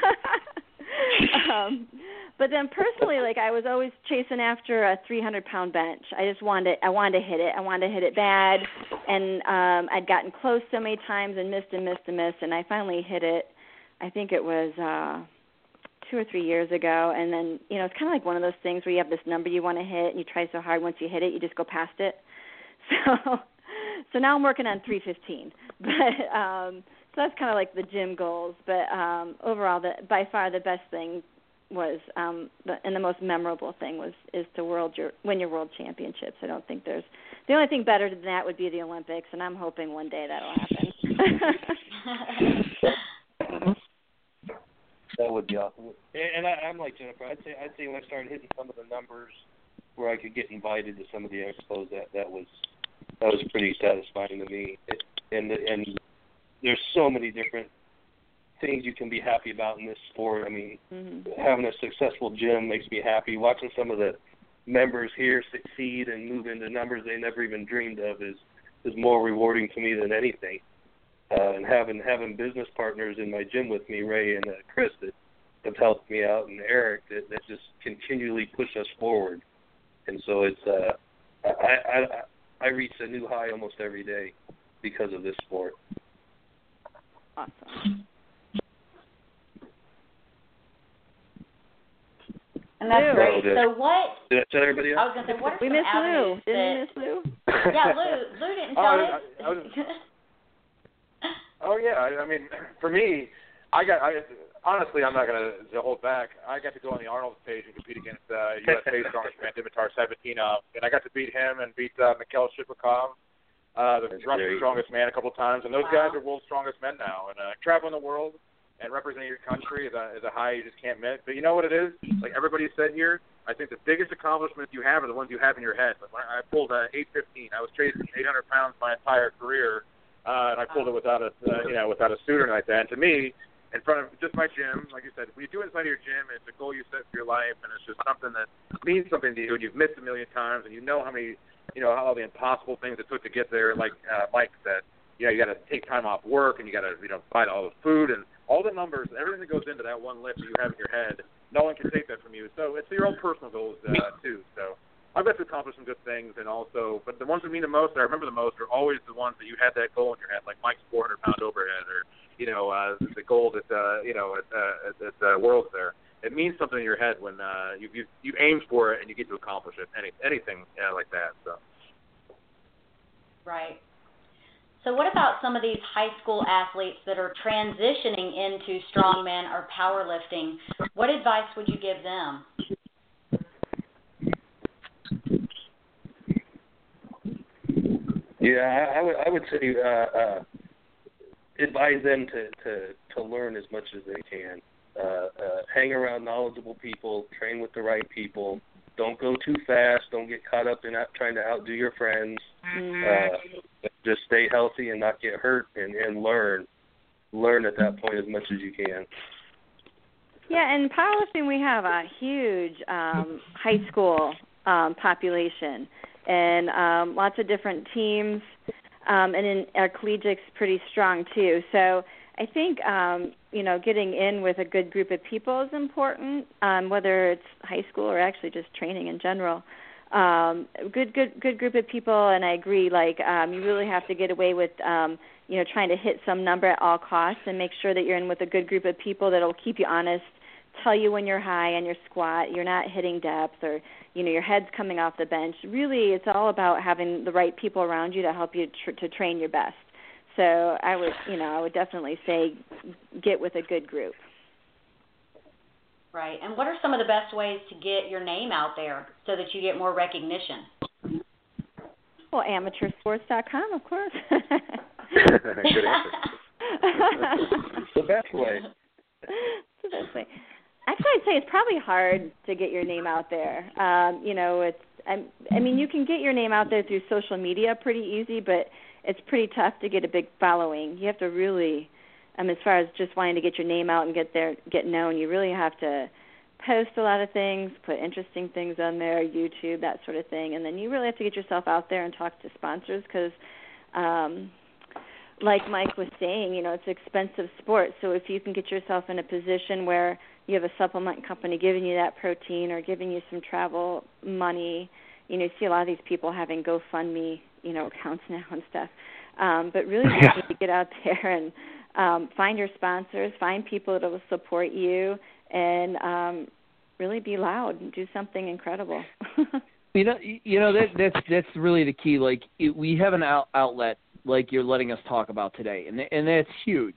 um, but then personally, like, I was always chasing after a three hundred pound bench. I just wanted, I wanted to hit it. I wanted to hit it bad, and um, I'd gotten close so many times and missed and missed and missed, and I finally hit it. I think it was uh, two or three years ago, and then, you know, it's kind of like one of those things where you have this number you want to hit, and you try so hard, once you hit it, you just go past it. So. So now I'm working on three fifteen, but um, so that's kind of like the gym goals. But um, overall, the, by far the best thing was, um, the, and the most memorable thing was, is to world your, win your world championships. I don't think there's the only thing better than that would be the Olympics, and I'm hoping one day that'll happen. That would be awesome. And I, I'm like Jennifer. I'd say I'd say when I started hitting some of the numbers where I could get invited to some of the expos, that that was. That was pretty satisfying to me, and and there's so many different things you can be happy about in this sport. I mean, mm-hmm. having a successful gym makes me happy. Watching some of the members here succeed and move into numbers they never even dreamed of is is more rewarding to me than anything. Uh, and having having business partners in my gym with me, Ray and uh, Chris, that have helped me out, and Eric, that, that just continually push us forward. And so it's uh, I. I I reach a new high almost every day because of this sport. Awesome. And that's Lou. great. So what? Did I tell everybody else? I was going to say, what are we some missed avenues Lou. Didn't that, we miss Lou? Yeah, Lou. Lou didn't tell oh, us. I, I was, oh yeah. I, I mean, for me, I got. I honestly, I'm not going to hold back. I got to go on the Arnold stage and compete against uh, U S A strongest man Dimitar Sabatinov, and I got to beat him and beat uh, Mikhail Shipakov, uh, the Russian strongest man, a couple of times. And those wow. guys are world's strongest men now. And uh, traveling the world and representing your country is a, is a high you just can't miss. But you know what it is? Like everybody said here, I think the biggest accomplishments you have are the ones you have in your head. Like when I pulled uh, eight fifteen, I was chasing eight hundred pounds my entire career, uh, and I pulled it without a uh, you know without a suit or anything like that. And to me, in front of just my gym, like you said, when you do it inside of your gym, it's a goal you set for your life, and it's just something that means something to you, and you've missed a million times, and you know how many, you know, how all the impossible things it took to get there. Like uh, Mike said, you know, you got to take time off work, and you got to, you know, buy all the food, and all the numbers, everything that goes into that one lift that you have in your head, no one can take that from you. So it's your own personal goals, uh, too. So I've got to accomplish some good things, and also, but the ones that mean the most, that I remember the most, are always the ones that you had that goal in your head, like Mike's four hundred pound overhead, or you know, uh, the goal that uh, you know at, uh, at, at uh, Worlds there. It means something in your head when uh, you, you you aim for it and you get to accomplish it. Any anything uh, like that. So. Right. So what about some of these high school athletes that are transitioning into strongman or powerlifting? What advice would you give them? Yeah, I, I would I would say uh, uh, advise them to, to, to learn as much as they can. Uh, uh, hang around knowledgeable people, train with the right people. Don't go too fast. Don't get caught up in out, trying to outdo your friends. Uh, just stay healthy and not get hurt, and, and learn. Learn at that point as much as you can. Yeah, in powerlifting we have a huge um, high school um, population, and um, lots of different teams, um, and in our collegiate's pretty strong too. So I think um, you know getting in with a good group of people is important, um, whether it's high school or actually just training in general. Um, good, good, good group of people, and I agree. Like um, you really have to get away with um, you know trying to hit some number at all costs, and make sure that you're in with a good group of people that'll keep you honest, tell you when you're high on your squat, you're not hitting depth, or you know your head's coming off the bench. Really, it's all about having the right people around you to help you tr- to train your best. So I would, you know, I would definitely say get with a good group. Right. And what are some of the best ways to get your name out there so that you get more recognition? Well, amateur sports dot com, of course. Good answer. The best way. It's the best way. Actually, I'd say it's probably hard to get your name out there. Um, you know, it's. I, I mean, you can get your name out there through social media pretty easy, but it's pretty tough to get a big following. You have to really, um, as far as just wanting to get your name out and get there, get known, you really have to post a lot of things, put interesting things on there, YouTube, that sort of thing, and then you really have to get yourself out there and talk to sponsors because, um, like Mike was saying, you know, it's an expensive sport. So if you can get yourself in a position where you have a supplement company giving you that protein or giving you some travel money, you know, you see a lot of these people having GoFundMe, you know, accounts now and stuff. Um, but really you need to get out there and um, find your sponsors, find people that will support you, and um, really be loud and do something incredible. You know, you know that that's that's really the key. Like it, we have an out, outlet, like you're letting us talk about today, and and that's huge.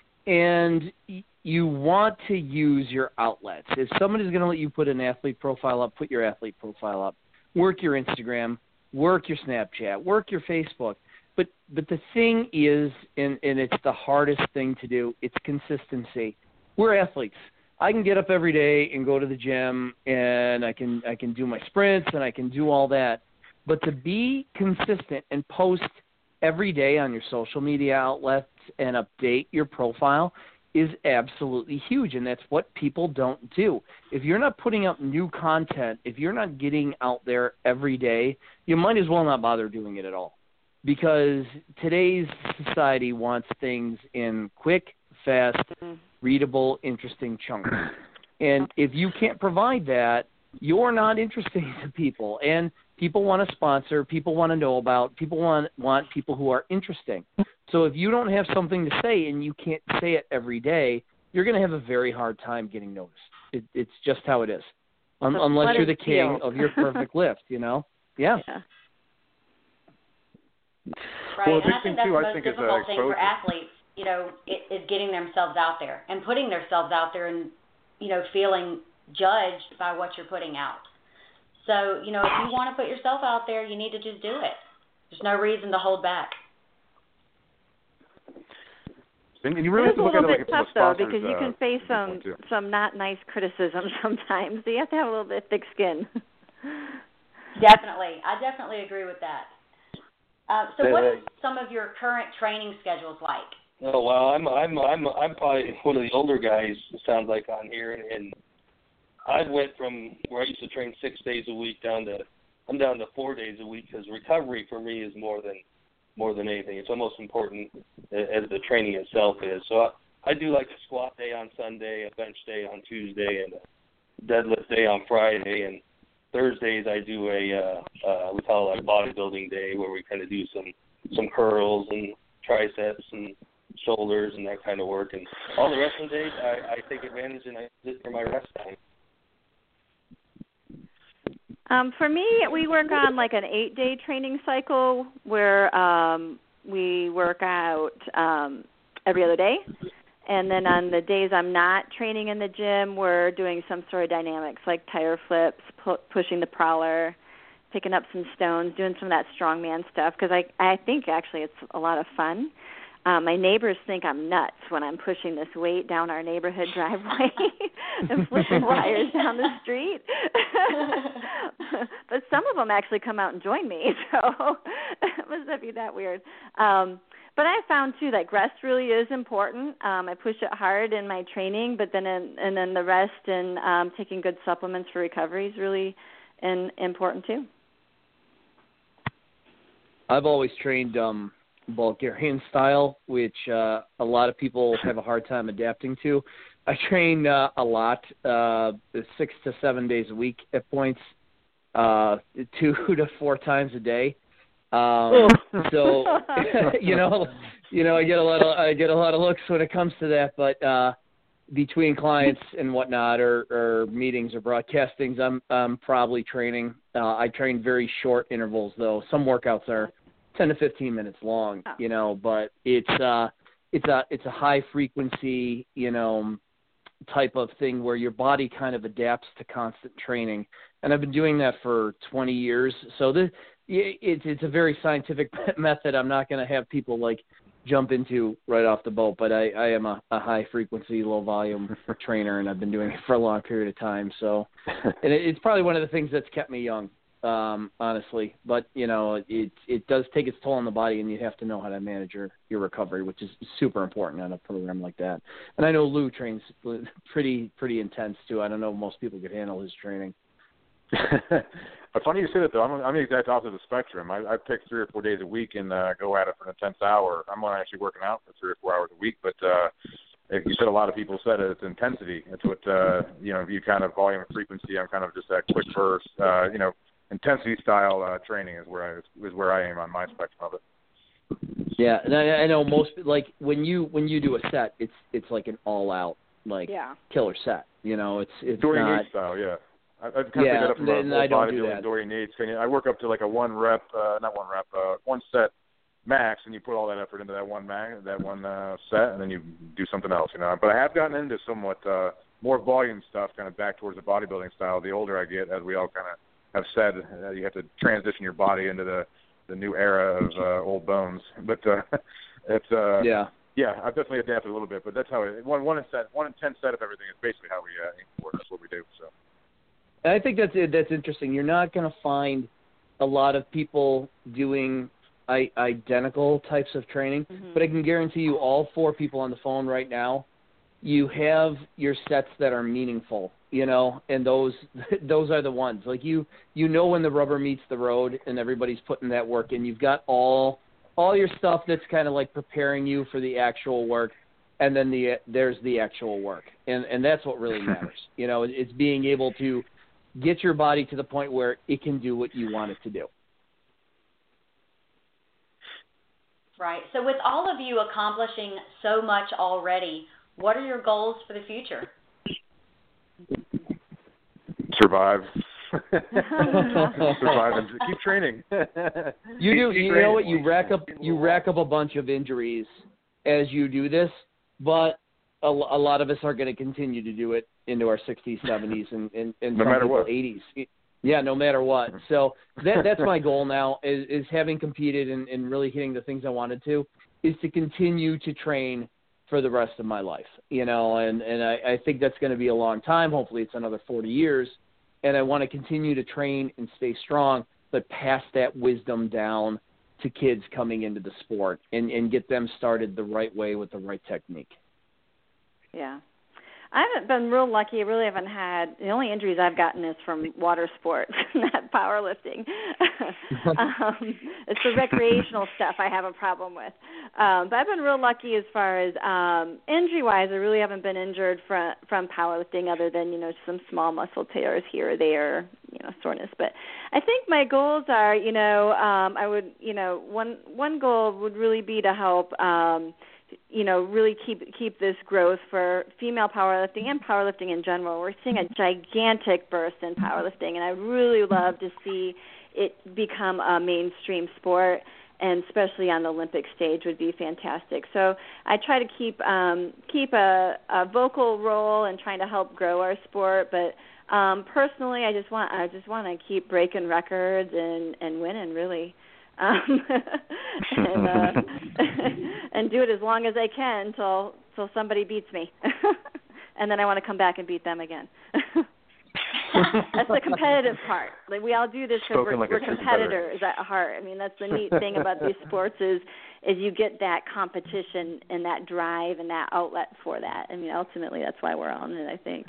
And you want to use your outlets. If somebody's going to let you put an athlete profile up, put your athlete profile up. Work your Instagram, work your Snapchat, work your Facebook. But but the thing is, and, and it's the hardest thing to do, it's consistency. We're athletes. I can get up every day and go to the gym, and I can I can do my sprints, and I can do all that. But to be consistent and post every day on your social media outlets and update your profile is absolutely huge, and that's what people don't do. If you're not putting up new content, if you're not getting out there every day, you might as well not bother doing it at all, because today's society wants things in quick, fast, readable, interesting chunks. And if you can't provide that, you're not interesting to people. And people want to sponsor, people want to know about, people want want people who are interesting. So if you don't have something to say and you can't say it every day, you're going to have a very hard time getting noticed. It, it's just how it is, um, unless you're the king field. of your perfect lift, you know? Yeah. yeah. Right, Well, and I think that's too, the I most think is, uh, difficult thing for exposure. athletes, you know, is, is getting themselves out there and putting themselves out there and, you know, feeling judged by what you're putting out. So, you know, if you want to put yourself out there, you need to just do it. There's no reason to hold back. And you really It is have to a look little at it bit like tough, from a though, because you sponsor's, can face uh, some point too. some not nice criticism sometimes. So you have to have a little bit of thick skin. Definitely. I definitely agree with that. Uh, so what Uh, is some of your current training schedules like? Oh well, I'm I'm I'm I'm probably one of the older guys. It sounds like on here, and, and I went from where I used to train six days a week down to I'm down to four days a week because recovery for me is more than more than anything. It's almost important as the training itself is. So I, I do like a squat day on Sunday, a bench day on Tuesday, and a deadlift day on Friday, and Thursdays I do a uh, uh, we call it a bodybuilding day where we kind of do some some curls and triceps and shoulders and that kind of work. And all the rest of the days I, I take advantage and I use it for my rest time. Um, for me, we work on like an eight-day training cycle where um, we work out um, every other day. And then on the days I'm not training in the gym, we're doing some sort of dynamics like tire flips, pu- pushing the prowler, picking up some stones, doing some of that strongman stuff because I, I think actually it's a lot of fun. Um, my neighbors think I'm nuts when I'm pushing this weight down our neighborhood driveway and flipping wires down the street. But some of them actually come out and join me, so it must be that weird. Um, but I found, too, that rest really is important. Um, I push it hard in my training, but then in, and then the rest and um, taking good supplements for recovery is really in, important, too. I've always trained um, Bulgarian style, which uh, a lot of people have a hard time adapting to. I train uh, a lot, uh, six to seven days a week at points, uh, two to four times a day. Um, so you know, you know, I get a lot of I get a lot of looks when it comes to that. But uh, between clients and whatnot, or, or meetings or broadcastings, I'm I'm probably training. Uh, I train very short intervals, though. Some workouts are ten to fifteen minutes long, you know, but it's uh, it's a it's a high frequency, you know, type of thing where your body kind of adapts to constant training. And I've been doing that for twenty years. So this, it's, it's a very scientific method. I'm not going to have people like jump into right off the boat, but I, I am a, a high frequency, low volume trainer, and I've been doing it for a long period of time. So, and it, it's probably one of the things that's kept me young, um, honestly. But, you know, it, it does take its toll on the body, and you have to know how to manage your, your recovery, which is super important on a program like that. And I know Lou trains pretty, pretty intense too. I don't know if most people could handle his training. But funny you say that, though. I'm, I'm the exact opposite of the spectrum. I, I pick three or four days a week and uh, go at it for an intense hour. I'm not actually working out for three or four hours a week, but uh, you said a lot of people said it, it's intensity. It's what, uh, you know, you kind of volume and frequency. I'm kind of just that quick burst, uh, you know, intensity style uh, training is where I is where I am on my spectrum of it. Yeah, and I, I know most, like when you when you do a set, it's it's like an all out like yeah. killer set. You know, it's it's Dorian not Yates style, yeah. I, I kind yeah, of pick that up from I don't do bodybuilding, that. Dorian Yates. I work up to like a one rep, uh, not one rep, uh, one set max, and you put all that effort into that one max, that one uh, set, and then you do something else, you know. But I have gotten into somewhat uh, more volume stuff, kind of back towards the bodybuilding style. The older I get, as we all kind of have said, uh, you have to transition your body into the the new era of uh, old bones. But uh, it's uh, yeah. Yeah, I've definitely adapted a little bit, but that's how it. One one in set, one in ten set of everything is basically how we uh, aim for. That's what we do. So. I think that's that's interesting. You're not going to find a lot of people doing I, identical types of training, mm-hmm. but I can guarantee you, all four people on the phone right now, you have your sets that are meaningful. You know, and those those are the ones. Like you, you know when the rubber meets the road, and everybody's putting that work in. You've got all. all your stuff that's kind of like preparing you for the actual work, and then the there's the actual work. And and that's what really matters. You know, it's being able to get your body to the point where it can do what you want it to do. Right. So with all of you accomplishing so much already, what are your goals for the future? Survive. Survive and keep training. You do. Keep you training. know what? You rack up. You rack up a bunch of injuries as you do this, but a, a lot of us are going to continue to do it into our sixties, seventies, and, and, and no some matter people what. eighties. Yeah, no matter what. So that that's my goal now, is, is having competed and, and really hitting the things I wanted to, is to continue to train for the rest of my life. You know, and, and I, I think that's going to be a long time. Hopefully it's another forty years. And I want to continue to train and stay strong, but pass that wisdom down to kids coming into the sport and, and get them started the right way with the right technique. Yeah. I haven't been real lucky. I really haven't had, the only injuries I've gotten is from water sports, not powerlifting. um, it's the recreational stuff I have a problem with. Um, but I've been real lucky as far as um, injury-wise. I really haven't been injured from, from powerlifting other than, you know, some small muscle tears here or there, you know, soreness. But I think my goals are, you know, um, I would, you know, one one goal would really be to help um, you know, really keep keep this growth for female powerlifting and powerlifting in general. We're seeing a gigantic burst in powerlifting, and I'd really love to see it become a mainstream sport, and especially on the Olympic stage would be fantastic. So I try to keep um, keep a, a vocal role in trying to help grow our sport, but um, personally, I just want I just want to keep breaking records and, and winning, really. Um, and uh, and do it as long as I can until until somebody beats me, and then I want to come back and beat them again. That's the competitive part. Like we all do this because we're, like we're competitors at heart. I mean, that's the neat thing about these sports is is you get that competition and that drive and that outlet for that. I mean, ultimately, that's why we're on it, I think.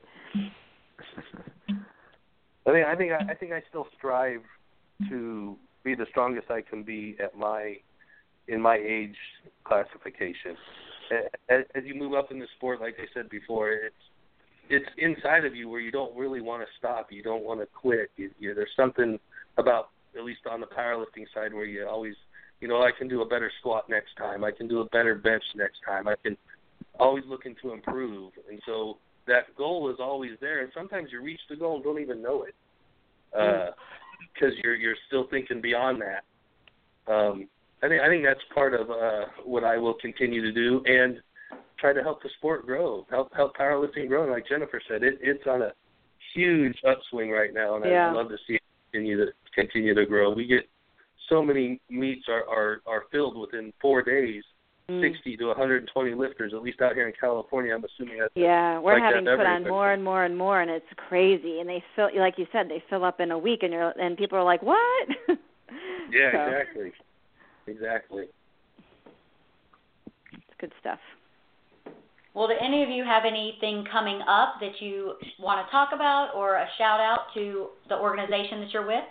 I mean, I think I, I think I still strive to be the strongest I can be at my in my age classification. As, as you move up in the sport, like I said before, it's it's inside of you where you don't really want to stop. You don't want to quit. You, you, there's something about, at least on the powerlifting side, where you always, you know, I can do a better squat next time. I can do a better bench next time. I can always looking to improve. And so that goal is always there. And sometimes you reach the goal and don't even know it. Uh, because you're you're still thinking beyond that. Um, I think I think that's part of uh, what I will continue to do, and try to help the sport grow, help help powerlifting grow. And like Jennifer said, it, it's on a huge upswing right now, and yeah. I'd love to see it continue to continue to grow. We get so many meets are are, are filled within four days. Mm. sixty to one hundred twenty lifters, at least out here in California. I'm assuming that's yeah, we're like having to put on everywhere. more and more and more, and it's crazy. And they fill, like you said, they fill up in a week, and you're and people are like, "What?" Yeah, so, exactly, exactly. It's good stuff. Well, do any of you have anything coming up that you want to talk about, or a shout out to the organization that you're with?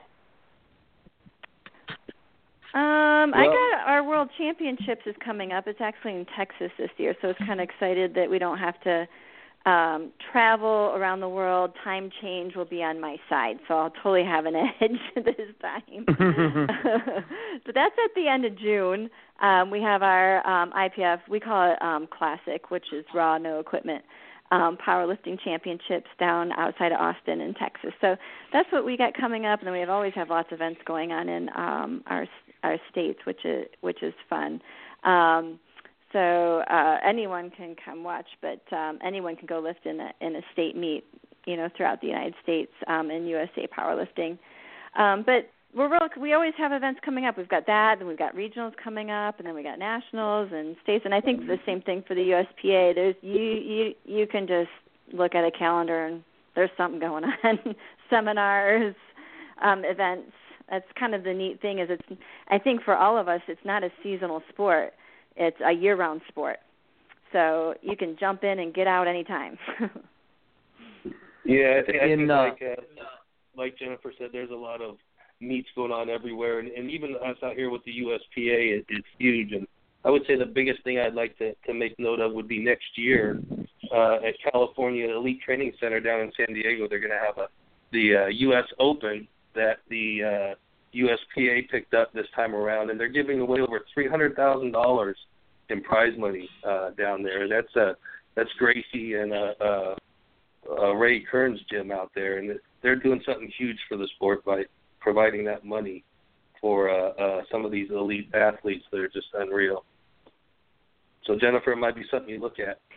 Um, well, I got our World Championships is coming up. It's actually in Texas this year, so it's kind of excited that we don't have to um, travel around the world. Time change will be on my side, so I'll totally have an edge this time. But that's at the end of June. Um, we have our um, I P F, we call it um, Classic, which is raw, no equipment, um, powerlifting championships down outside of Austin in Texas. So that's what we got coming up, and then we have always have lots of events going on in um, our our states, which is which is fun. Um, so uh, anyone can come watch, but um, anyone can go lift in a in a state meet, you know, throughout the United States um, in U S A powerlifting. Um, but we're real, we always have events coming up. We've got that, and we've got regionals coming up, and then we got nationals and states. And I think the same thing for the U S P A. There's you you you can just look at a calendar and there's something going on, seminars, um, events. That's kind of the neat thing is it's, I think for all of us, it's not a seasonal sport. It's a year-round sport. So you can jump in and get out anytime. Yeah, I think, I in, think uh, like, uh, like Jennifer said, there's a lot of meets going on everywhere. And, and even us out here with the U S P A, it, it's huge. And I would say the biggest thing I'd like to, to make note of would be next year uh, at California Elite Training Center down in San Diego. They're going to have a, the uh, U S Open that the uh, U S P A picked up this time around, and they're giving away over three hundred thousand dollars in prize money uh, down there. That's uh, that's Gracie and uh, uh, uh, Ray Kern's gym out there, and they're doing something huge for the sport by providing that money for uh, uh, some of these elite athletes that are just unreal. So, Jennifer, it might be something you look at.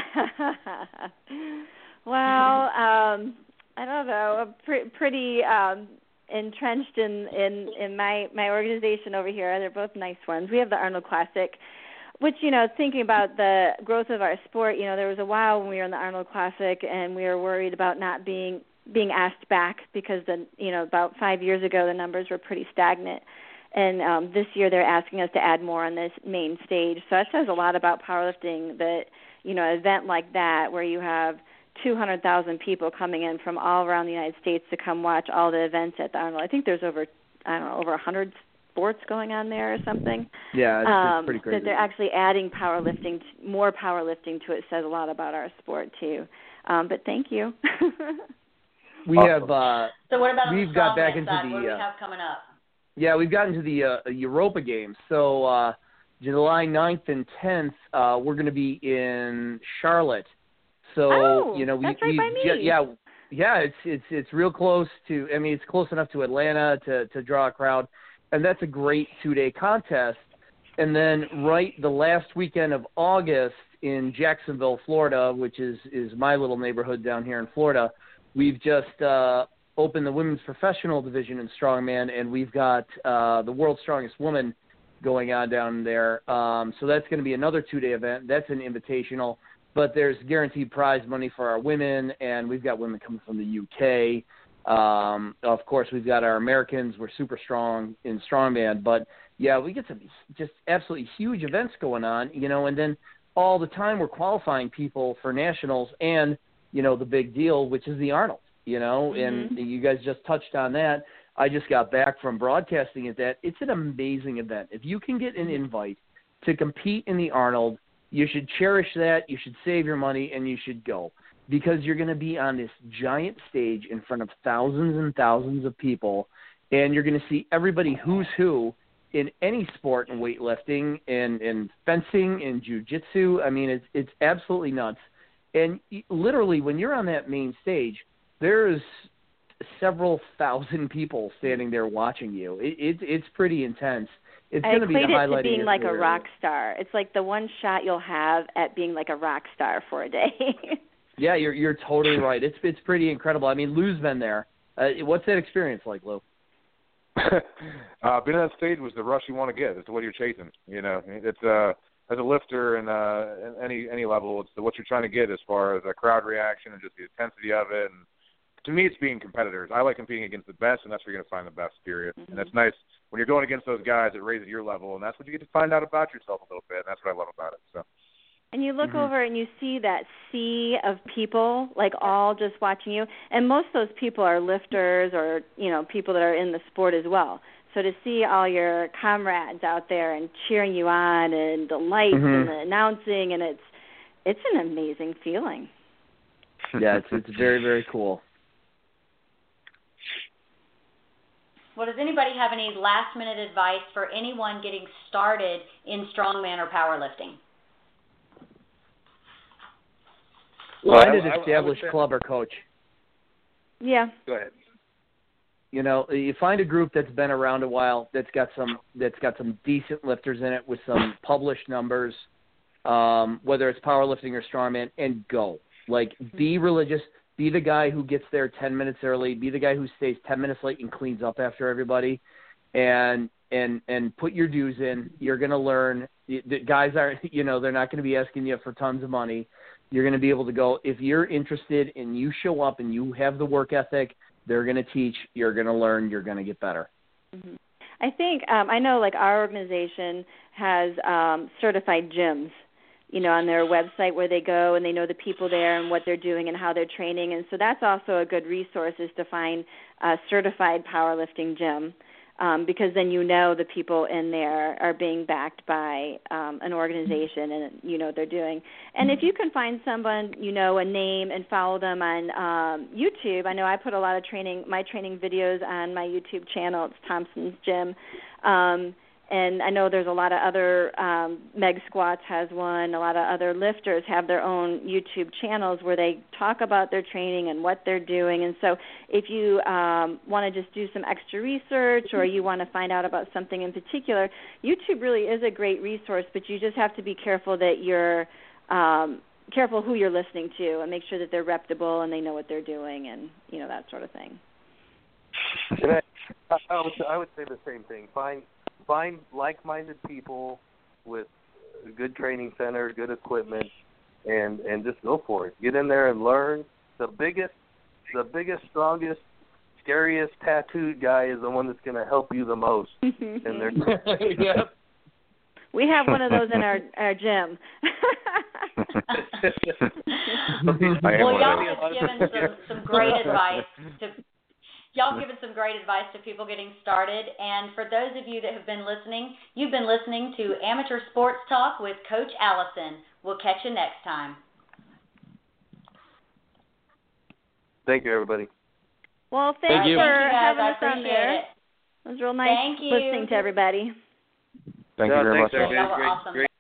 Well, um, I don't know. I'm pre- pretty um, entrenched in, in, in my, my organization over here. They're both nice ones. We have the Arnold Classic, which, you know, thinking about the growth of our sport, you know, there was a while when we were in the Arnold Classic and we were worried about not being being asked back because, the you know, about five years ago the numbers were pretty stagnant. And um, this year they're asking us to add more on this main stage. So that says a lot about powerlifting that, you know, an event like that where you have two hundred thousand people coming in from all around the United States to come watch all the events at the Arnold. I think there's over, I don't know, over one hundred sports going on there or something. Yeah, it's, um, it's pretty crazy. That they're actually adding powerlifting, more powerlifting to it says a lot about our sport too. Um, but thank you. we awesome. have. Uh, so what about we've the got back strongman into side? the. What do we uh, have coming up? Yeah, we've gotten to the uh, Europa Games. So uh, July ninth and tenth, uh, we're going to be in Charlotte. So oh, you know, we, that's right we by me. Ju- yeah, yeah, it's it's it's real close to. I mean, it's close enough to Atlanta to to draw a crowd, and that's a great two-day contest. And then right the last weekend of August in Jacksonville, Florida, which is is my little neighborhood down here in Florida, we've just uh, opened the women's professional division in strongman, and we've got uh, the world's strongest woman going on down there. Um, so that's going to be another two-day event. That's an invitational. But there's guaranteed prize money for our women, and we've got women coming from the U K. Um, of course, we've got our Americans. We're super strong in strongman. But, yeah, we get some just absolutely huge events going on, you know, and then all the time we're qualifying people for nationals and, you know, the big deal, which is the Arnold, you know, Mm-hmm. and you guys just touched on that. I just got back from broadcasting at that. It's an amazing event. If you can get an invite to compete in the Arnold, you should cherish that, you should save your money, and you should go. Because you're going to be on this giant stage in front of thousands and thousands of people, and you're going to see everybody who's who in any sport and weightlifting and, and fencing and jiu-jitsu. I mean, it's, it's absolutely nuts. And literally, when you're on that main stage, there's several thousand people standing there watching you. It, it, it's pretty intense. It's I going to be the equate it highlight to being of like your a rock star. It's like the one shot you'll have at being like a rock star for a day. Yeah, you're you're totally right. It's it's pretty incredible. I mean, Lou's been there. Uh, what's that experience like, Lou? uh, being on that stage was the rush you want to get. It's what you're chasing. You know, it's uh, as a lifter and uh, any any level, it's what you're trying to get as far as a crowd reaction and just the intensity of it. And to me, it's being competitors. I like competing against the best, and that's where you're going to find the best, period. Mm-hmm. And it's nice when you're going against those guys, it raises your level, and that's what you get to find out about yourself a little bit, and that's what I love about it. So. And you look mm-hmm. over and you see that sea of people, like all just watching you. And most of those people are lifters or, you know, people that are in the sport as well. So to see all your comrades out there and cheering you on and the lights mm-hmm. and the announcing, and it's it's an amazing feeling. Yeah, it's it's very, very cool. Well, does anybody have any last-minute advice for anyone getting started in strongman or powerlifting? Well, Find I, an established I, I club or coach. Yeah. Go ahead. You know, you find a group that's been around a while, that's got some that's got some decent lifters in it with some published numbers, um, whether it's powerlifting or strongman, and go. Like, be religious. Be the guy who gets there ten minutes early. Be the guy who stays ten minutes late and cleans up after everybody, and and and put your dues in. You're going to learn. The guys are, you know, they're not going to be asking you for tons of money. You're going to be able to go. If you're interested and you show up and you have the work ethic, they're going to teach. You're going to learn. You're going to get better. Mm-hmm. I think um, I know, like, our organization has um, certified gyms, you know, on their website where they go and they know the people there and what they're doing and how they're training. And so that's also a good resource, is to find a certified powerlifting gym, um, because then you know the people in there are being backed by um, an organization and you know what they're doing. And if you can find someone, you know, a name, and follow them on um, YouTube. I know I put a lot of training, my training videos on my YouTube channel. It's Thompson's Gym. Um, And I know there's a lot of other, um, Meg Squats has one, a lot of other lifters have their own YouTube channels where they talk about their training and what they're doing. And so if you um, want to just do some extra research, or you want to find out about something in particular, YouTube really is a great resource, but you just have to be careful that you're um, careful who you're listening to, and make sure that they're reputable and they know what they're doing, and, you know, that sort of thing. And I, I, would, I would say the same thing. Find Find like-minded people with a good training center, good equipment, and, and just go for it. Get in there and learn. The biggest, the biggest, strongest, scariest tattooed guy is the one that's going to help you the most. And they're yeah. We have one of those in our our gym. Well, y'all have given some, some great advice to y'all have given some great advice to people getting started. And for those of you that have been listening, you've been listening to Amateur Sports Talk with Coach Allison. We'll catch you next time. Thank you, everybody. Well, thanks Thank you. for Thank you, guys. having I us on appreciate there. it. It was real nice Thank you. listening to everybody. Thank no, you very thanks, much. everybody. Y'all were Great, awesome. great